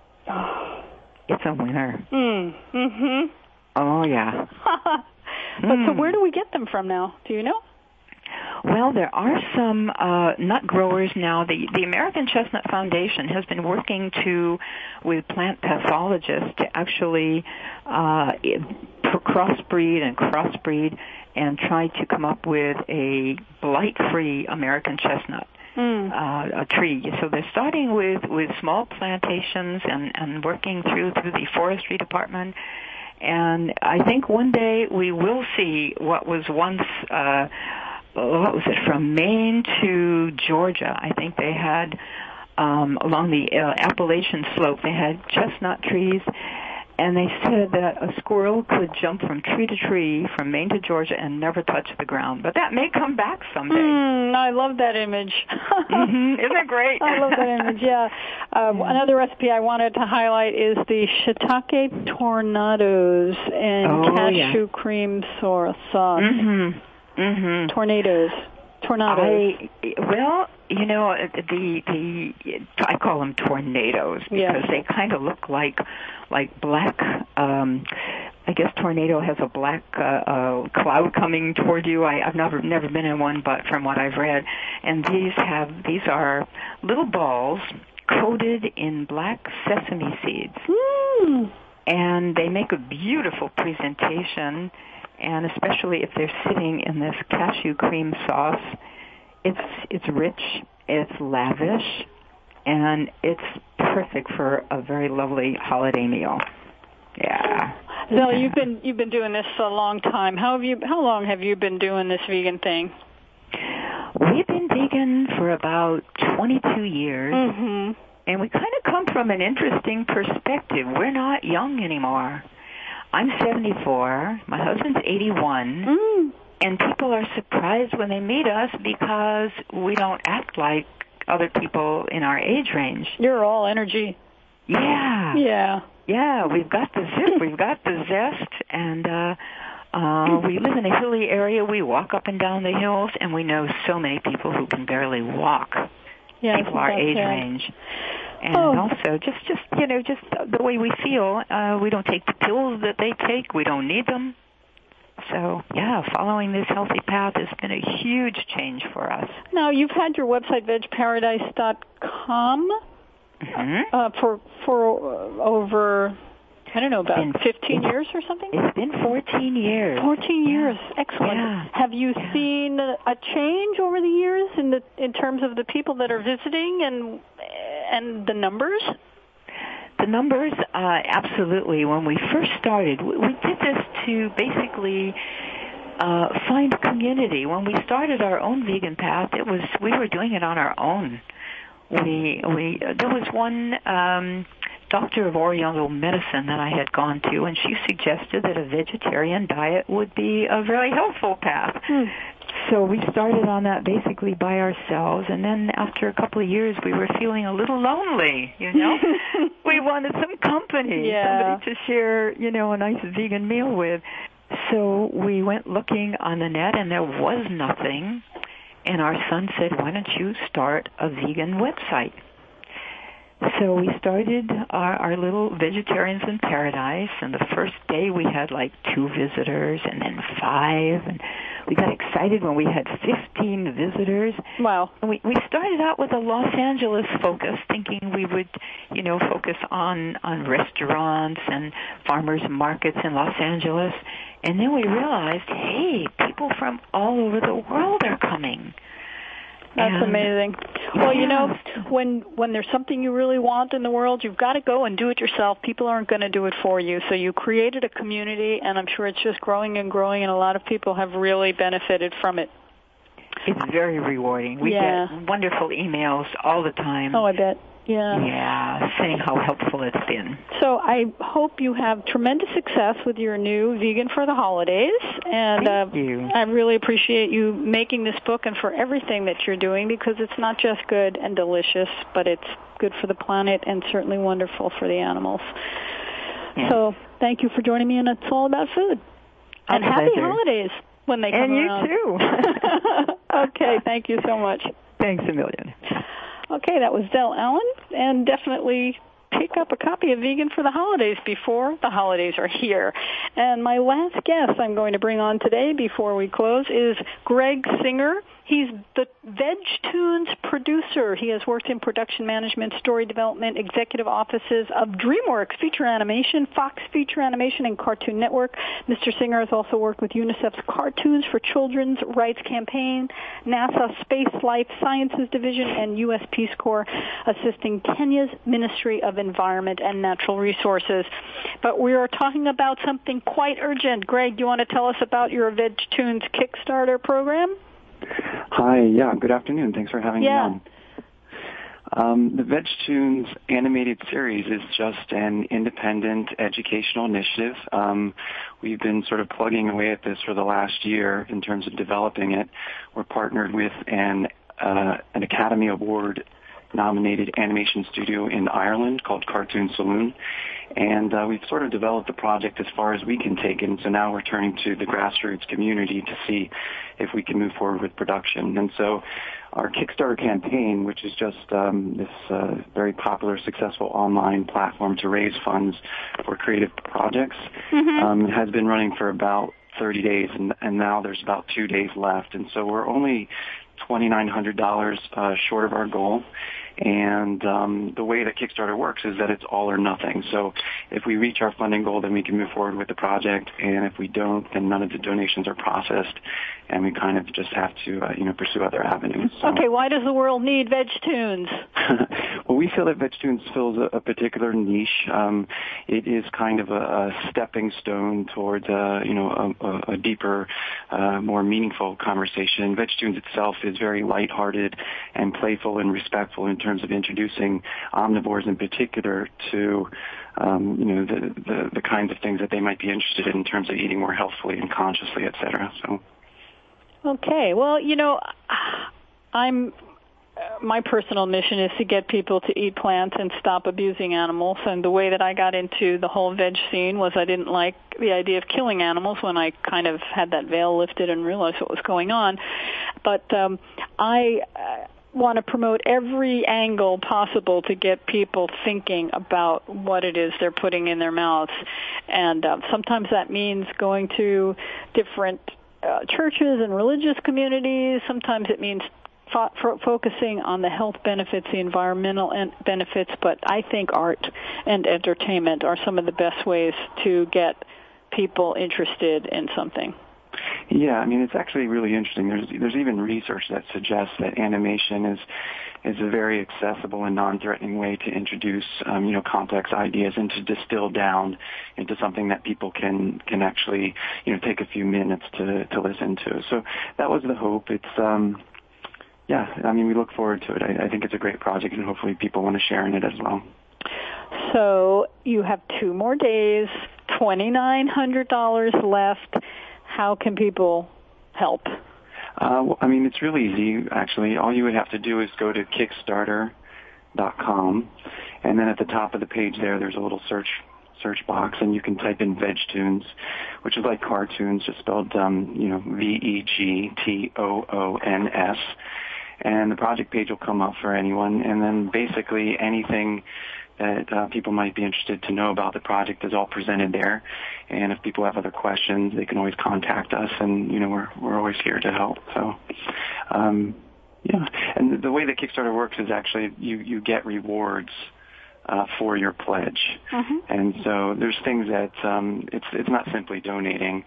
[SPEAKER 3] It's a winner.
[SPEAKER 1] Mm. Mm-hmm.
[SPEAKER 3] Oh, yeah.
[SPEAKER 1] But mm. so where do we get them from now? Do you know?
[SPEAKER 3] Well, there are some uh, nut growers now. The the American Chestnut Foundation has been working to with plant pathologists to actually uh, crossbreed and crossbreed and try to come up with a blight-free American chestnut. Mm. Uh, a tree. So they're starting with, with small plantations and, and working through through the forestry department. And I think one day we will see what was once, uh, what was it, from Maine to Georgia. I think they had, um, along the uh, Appalachian slope, they had chestnut trees. And they said that a squirrel could jump from tree to tree from Maine to Georgia and never touch the ground. But that may come back someday.
[SPEAKER 1] Mm, I love that image.
[SPEAKER 3] mm-hmm. Isn't it great?
[SPEAKER 1] I love that image, yeah. Uh, another recipe I wanted to highlight is the shiitake tornadoes and
[SPEAKER 3] oh,
[SPEAKER 1] cashew
[SPEAKER 3] yeah.
[SPEAKER 1] cream sauce.
[SPEAKER 3] Mm-hmm. Mm-hmm.
[SPEAKER 1] Tornadoes. Tornadoes.
[SPEAKER 3] I, well, you know, the the I call them tornadoes because
[SPEAKER 1] yes.
[SPEAKER 3] they kind of look like like black. Um, I guess tornado has a black uh, uh, cloud coming toward you. I, I've never never been in one, but from what I've read, and these have these are little balls coated in black sesame seeds,
[SPEAKER 1] mm.
[SPEAKER 3] and they make a beautiful presentation. And especially if they're sitting in this cashew cream sauce, it's it's rich, it's lavish, and it's perfect for a very lovely holiday meal. Yeah.
[SPEAKER 1] So you've been you've been doing this a long time. How have you? How long have you been doing this vegan thing?
[SPEAKER 3] We've been vegan for about twenty-two years,
[SPEAKER 1] mm-hmm.
[SPEAKER 3] and we kind of come from an interesting perspective. We're not young anymore. I'm seventy-four, my husband's eighty-one,
[SPEAKER 1] mm.
[SPEAKER 3] and people are surprised when they meet us because we don't act like other people in our age range.
[SPEAKER 1] You're all energy.
[SPEAKER 3] Yeah.
[SPEAKER 1] Yeah.
[SPEAKER 3] Yeah, we've got the zip, we've got the zest, and uh, uh, we live in a hilly area. We walk up and down the hills, and we know so many people who can barely walk.
[SPEAKER 1] Yeah,
[SPEAKER 3] people our age
[SPEAKER 1] sad.
[SPEAKER 3] range. And
[SPEAKER 1] oh.
[SPEAKER 3] also, just, just you know, just the way we feel. Uh, we don't take the pills that they take. We don't need them. So, yeah, following this healthy path has been a huge change for us.
[SPEAKER 1] Now, you've had your website, veg paradise dot com,
[SPEAKER 3] mm-hmm.
[SPEAKER 1] uh, for for uh, over, I don't know, about
[SPEAKER 3] been,
[SPEAKER 1] fifteen years or something?
[SPEAKER 3] It's been fourteen years.
[SPEAKER 1] fourteen
[SPEAKER 3] yeah.
[SPEAKER 1] years. Excellent.
[SPEAKER 3] Yeah.
[SPEAKER 1] Have you
[SPEAKER 3] yeah.
[SPEAKER 1] seen a change over the years in the in terms of the people that are visiting and and the numbers?
[SPEAKER 3] The numbers, uh, absolutely. When we first started, we, we did this to basically uh, find community. When we started our own vegan path, it was we were doing it on our own. We we there was one um, doctor of Oriental medicine that I had gone to, and she suggested that a vegetarian diet would be a very helpful path.
[SPEAKER 1] Hmm.
[SPEAKER 3] So we started on that basically by ourselves, and then after a couple of years, we were feeling a little lonely, you know? We wanted some company,
[SPEAKER 1] yeah.
[SPEAKER 3] somebody to share, you know, a nice vegan meal with. So we went looking on the net, and there was nothing. And our son said, why don't you start a vegan website? So we started our, our little Vegetarians in Paradise, and the first day we had like two visitors, and then five, and we got excited when we had fifteen visitors.
[SPEAKER 1] Wow.
[SPEAKER 3] And we, we started out with a Los Angeles focus, thinking we would, you know, focus on, on restaurants and farmers markets in Los Angeles. And then we realized, hey, people from all over the world are coming.
[SPEAKER 1] That's
[SPEAKER 3] and,
[SPEAKER 1] amazing. Well, you know, when when there's something you really want in the world, you've got to go and do it yourself. People aren't going to do it for you. So you created a community, and I'm sure it's just growing and growing, and a lot of people have really benefited from it.
[SPEAKER 3] It's very rewarding. We
[SPEAKER 1] yeah.
[SPEAKER 3] get wonderful emails all the time.
[SPEAKER 1] Oh, I bet. Yeah.
[SPEAKER 3] Yeah, saying how helpful it's been.
[SPEAKER 1] So I hope you have tremendous success with your new Vegan for the Holidays. And
[SPEAKER 3] Thank
[SPEAKER 1] uh,
[SPEAKER 3] you.
[SPEAKER 1] I really appreciate you making this book and for everything that you're doing, because it's not just good and delicious, but it's good for the planet and certainly wonderful for the animals. Yeah. So thank you for joining me, and it's all about food.
[SPEAKER 3] Our
[SPEAKER 1] and happy
[SPEAKER 3] pleasure.
[SPEAKER 1] holidays when they come
[SPEAKER 3] and
[SPEAKER 1] around.
[SPEAKER 3] And you too.
[SPEAKER 1] Okay, thank you so much.
[SPEAKER 3] Thanks a million.
[SPEAKER 1] Okay, that was Del Allen, and definitely pick up a copy of Vegan for the Holidays before the holidays are here. And my last guest I'm going to bring on today before we close is Greg Singer. He's the VegTunes producer. He has worked in production management, story development, executive offices of DreamWorks Feature Animation, Fox Feature Animation, and Cartoon Network. Mister Singer has also worked with UNICEF's Cartoons for Children's Rights Campaign, NASA Space Life Sciences Division, and U S Peace Corps, assisting Kenya's Ministry of Environment and Natural Resources. But we are talking about something quite urgent. Greg, do you want to tell us about your VegTunes Kickstarter program?
[SPEAKER 4] Hi, yeah, good afternoon. Thanks for having
[SPEAKER 1] yeah.
[SPEAKER 4] me on. Um, the VegTunes animated series is just an independent educational initiative. Um, we've been sort of plugging away at this for the last year in terms of developing it. We're partnered with an, uh, an Academy Award nominated animation studio in Ireland called Cartoon Saloon. And uh, we've sort of developed the project as far as we can take it, and so now we're turning to the grassroots community to see if we can move forward with production. And so our Kickstarter campaign, which is just um, this uh, very popular, successful online platform to raise funds for creative projects, mm-hmm. um, has been running for about thirty days, and, and now there's about two days left. And so we're only two thousand nine hundred dollars uh, short of our goal. And um, the way that Kickstarter works is that it's all or nothing. So if we reach our funding goal, then we can move forward with the project. And if we don't, then none of the donations are processed, and we kind of just have to, uh, you know, pursue other avenues. So.
[SPEAKER 1] Okay, why does the world need VegTunes?
[SPEAKER 4] Well, we feel that VegTunes fills a, a particular niche. Um, it is kind of a, a stepping stone towards, uh, you know, a, a deeper, uh, more meaningful conversation. VegTunes itself is very lighthearted and playful and respectful in terms of introducing omnivores in particular to, um, you know, the, the the kinds of things that they might be interested in in terms of eating more healthfully and consciously, et cetera. So.
[SPEAKER 1] Okay. Well, you know, I'm my personal mission is to get people to eat plants and stop abusing animals. And the way that I got into the whole veg scene was I didn't like the idea of killing animals when I kind of had that veil lifted and realized what was going on. But um, I uh, want to promote every angle possible to get people thinking about what it is they're putting in their mouths. And uh, sometimes that means going to different uh, churches and religious communities. Sometimes it means fo- fo- focusing on the health benefits, the environmental en- benefits. But I think art and entertainment are some of the best ways to get people interested in something.
[SPEAKER 4] Yeah, I mean, it's actually really interesting. There's there's even research that suggests that animation is is a very accessible and non-threatening way to introduce, um, you know, complex ideas and to distill down into something that people can can actually, you know, take a few minutes to to listen to. So that was the hope. It's, um, yeah, I mean, we look forward to it. I, I think it's a great project, and hopefully people want to share in it as well.
[SPEAKER 1] So you have two more days, twenty-nine hundred dollars left. How can people help?
[SPEAKER 4] Uh, well, I mean, it's really easy, actually. All you would have to do is go to Kickstarter dot com, and then at the top of the page there, there's a little search search box, and you can type in VegToons, which is like cartoons, just spelled, um, you know, V E G T O O N S. And the project page will come up for anyone, and then basically anything that uh, people might be interested to know about the project is all presented there. And if people have other questions, they can always contact us, and, you know, we're we're always here to help. So, um, yeah. And the way that Kickstarter works is actually you, you get rewards uh, for your pledge.
[SPEAKER 1] Mm-hmm.
[SPEAKER 4] And so there's things that um, it's it's not simply donating.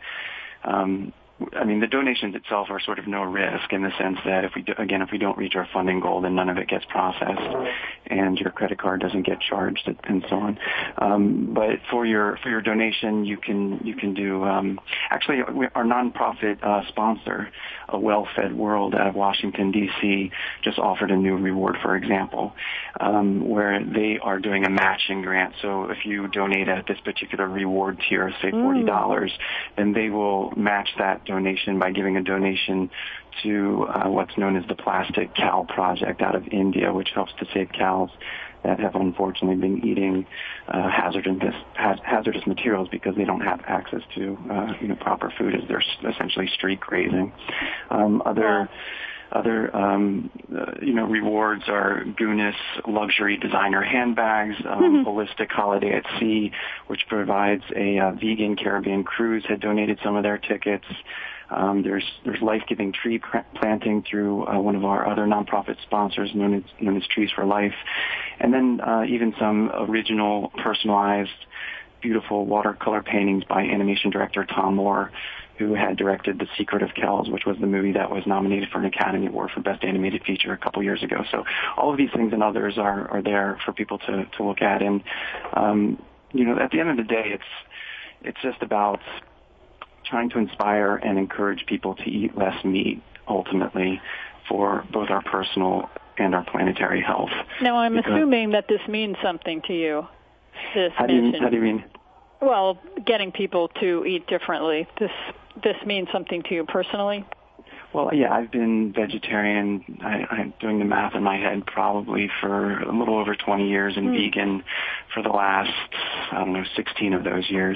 [SPEAKER 4] Um, I mean, the donations itself are sort of no risk in the sense that if we do, again, if we don't reach our funding goal, then none of it gets processed, and your credit card doesn't get charged, and so on. Um, but for your for your donation, you can you can do um, actually we, our nonprofit uh, sponsor, A Well-Fed World out of Washington D C, just offered a new reward, for example, um, where they are doing a matching grant. So if you donate at this particular reward tier, say forty dollars, mm. then they will match that donation by giving a donation to uh, what's known as the Plastic Cow Project out of India, which helps to save cows that have unfortunately been eating uh, hazardous hazardous materials because they don't have access to uh, you know proper food as they're essentially street grazing. Um, other Other, um, uh, you know, rewards are Guinness luxury designer handbags, um, mm-hmm. Holistic Holiday at Sea, which provides a uh, vegan Caribbean cruise, had donated some of their tickets. Um, there's there's life-giving tree planting through uh, one of our other nonprofit sponsors, known as known as Trees for Life, and then uh, even some original, personalized, beautiful watercolor paintings by animation director Tom Moore, who had directed The Secret of Kells, which was the movie that was nominated for an Academy Award for Best Animated Feature a couple years ago. So all of these things and others are, are there for people to, to look at. And, um, you know, at the end of the day, it's it's just about trying to inspire and encourage people to eat less meat, ultimately, for both our personal and our planetary health.
[SPEAKER 1] Now, I'm because assuming that this means something to you, this
[SPEAKER 4] how do you,
[SPEAKER 1] mission.
[SPEAKER 4] How do you mean?
[SPEAKER 1] Well, getting people to eat differently. This this means something to you personally?
[SPEAKER 4] Well, yeah, I've been vegetarian. I, I'm doing the math in my head probably for a little over twenty years, and mm. vegan for the last, I don't know, sixteen of those years.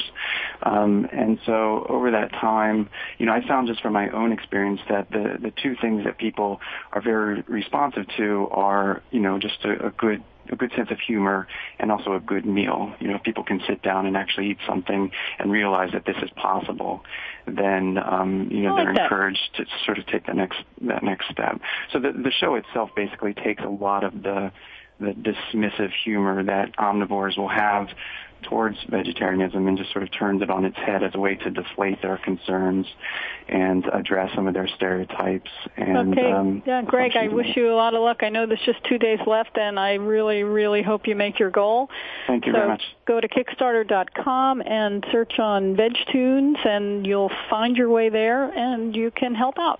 [SPEAKER 4] Um, and so over that time, you know, I found just from my own experience that the, the two things that people are very responsive to are, you know, just a, a good a good sense of humor and also a good meal. You know, if people can sit down and actually eat something and realize that this is possible, then, um, you know,
[SPEAKER 1] like
[SPEAKER 4] they're
[SPEAKER 1] that.
[SPEAKER 4] encouraged to sort of take that next, that next step. So the, the show itself basically takes a lot of the, the dismissive humor that omnivores will have towards vegetarianism and just sort of turns it on its head as a way to deflate their concerns and address some of their stereotypes. And,
[SPEAKER 1] okay.
[SPEAKER 4] Um,
[SPEAKER 1] yeah, Greg, I wish you a lot of luck. I know there's just two days left, and I really, really hope you make your goal.
[SPEAKER 4] Thank you
[SPEAKER 1] so
[SPEAKER 4] very much.
[SPEAKER 1] Go to Kickstarter dot com and search on VegToons, and you'll find your way there, and you can help out.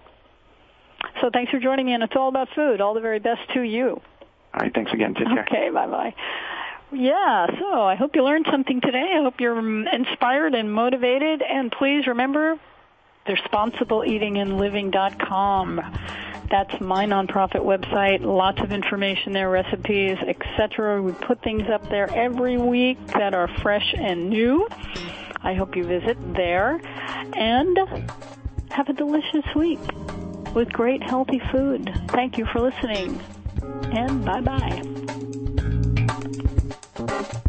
[SPEAKER 1] So thanks for joining me, and It's All About Food. All the very best to you.
[SPEAKER 4] All right, thanks again. Take care.
[SPEAKER 1] Okay, bye-bye. Yeah, so I hope you learned something today. I hope you're inspired and motivated. And please remember, responsible eating and living dot com. That's my nonprofit website. Lots of information there, recipes, et cetera. We put things up there every week that are fresh and new. I hope you visit there. And have a delicious week with great healthy food. Thank you for listening. And bye-bye.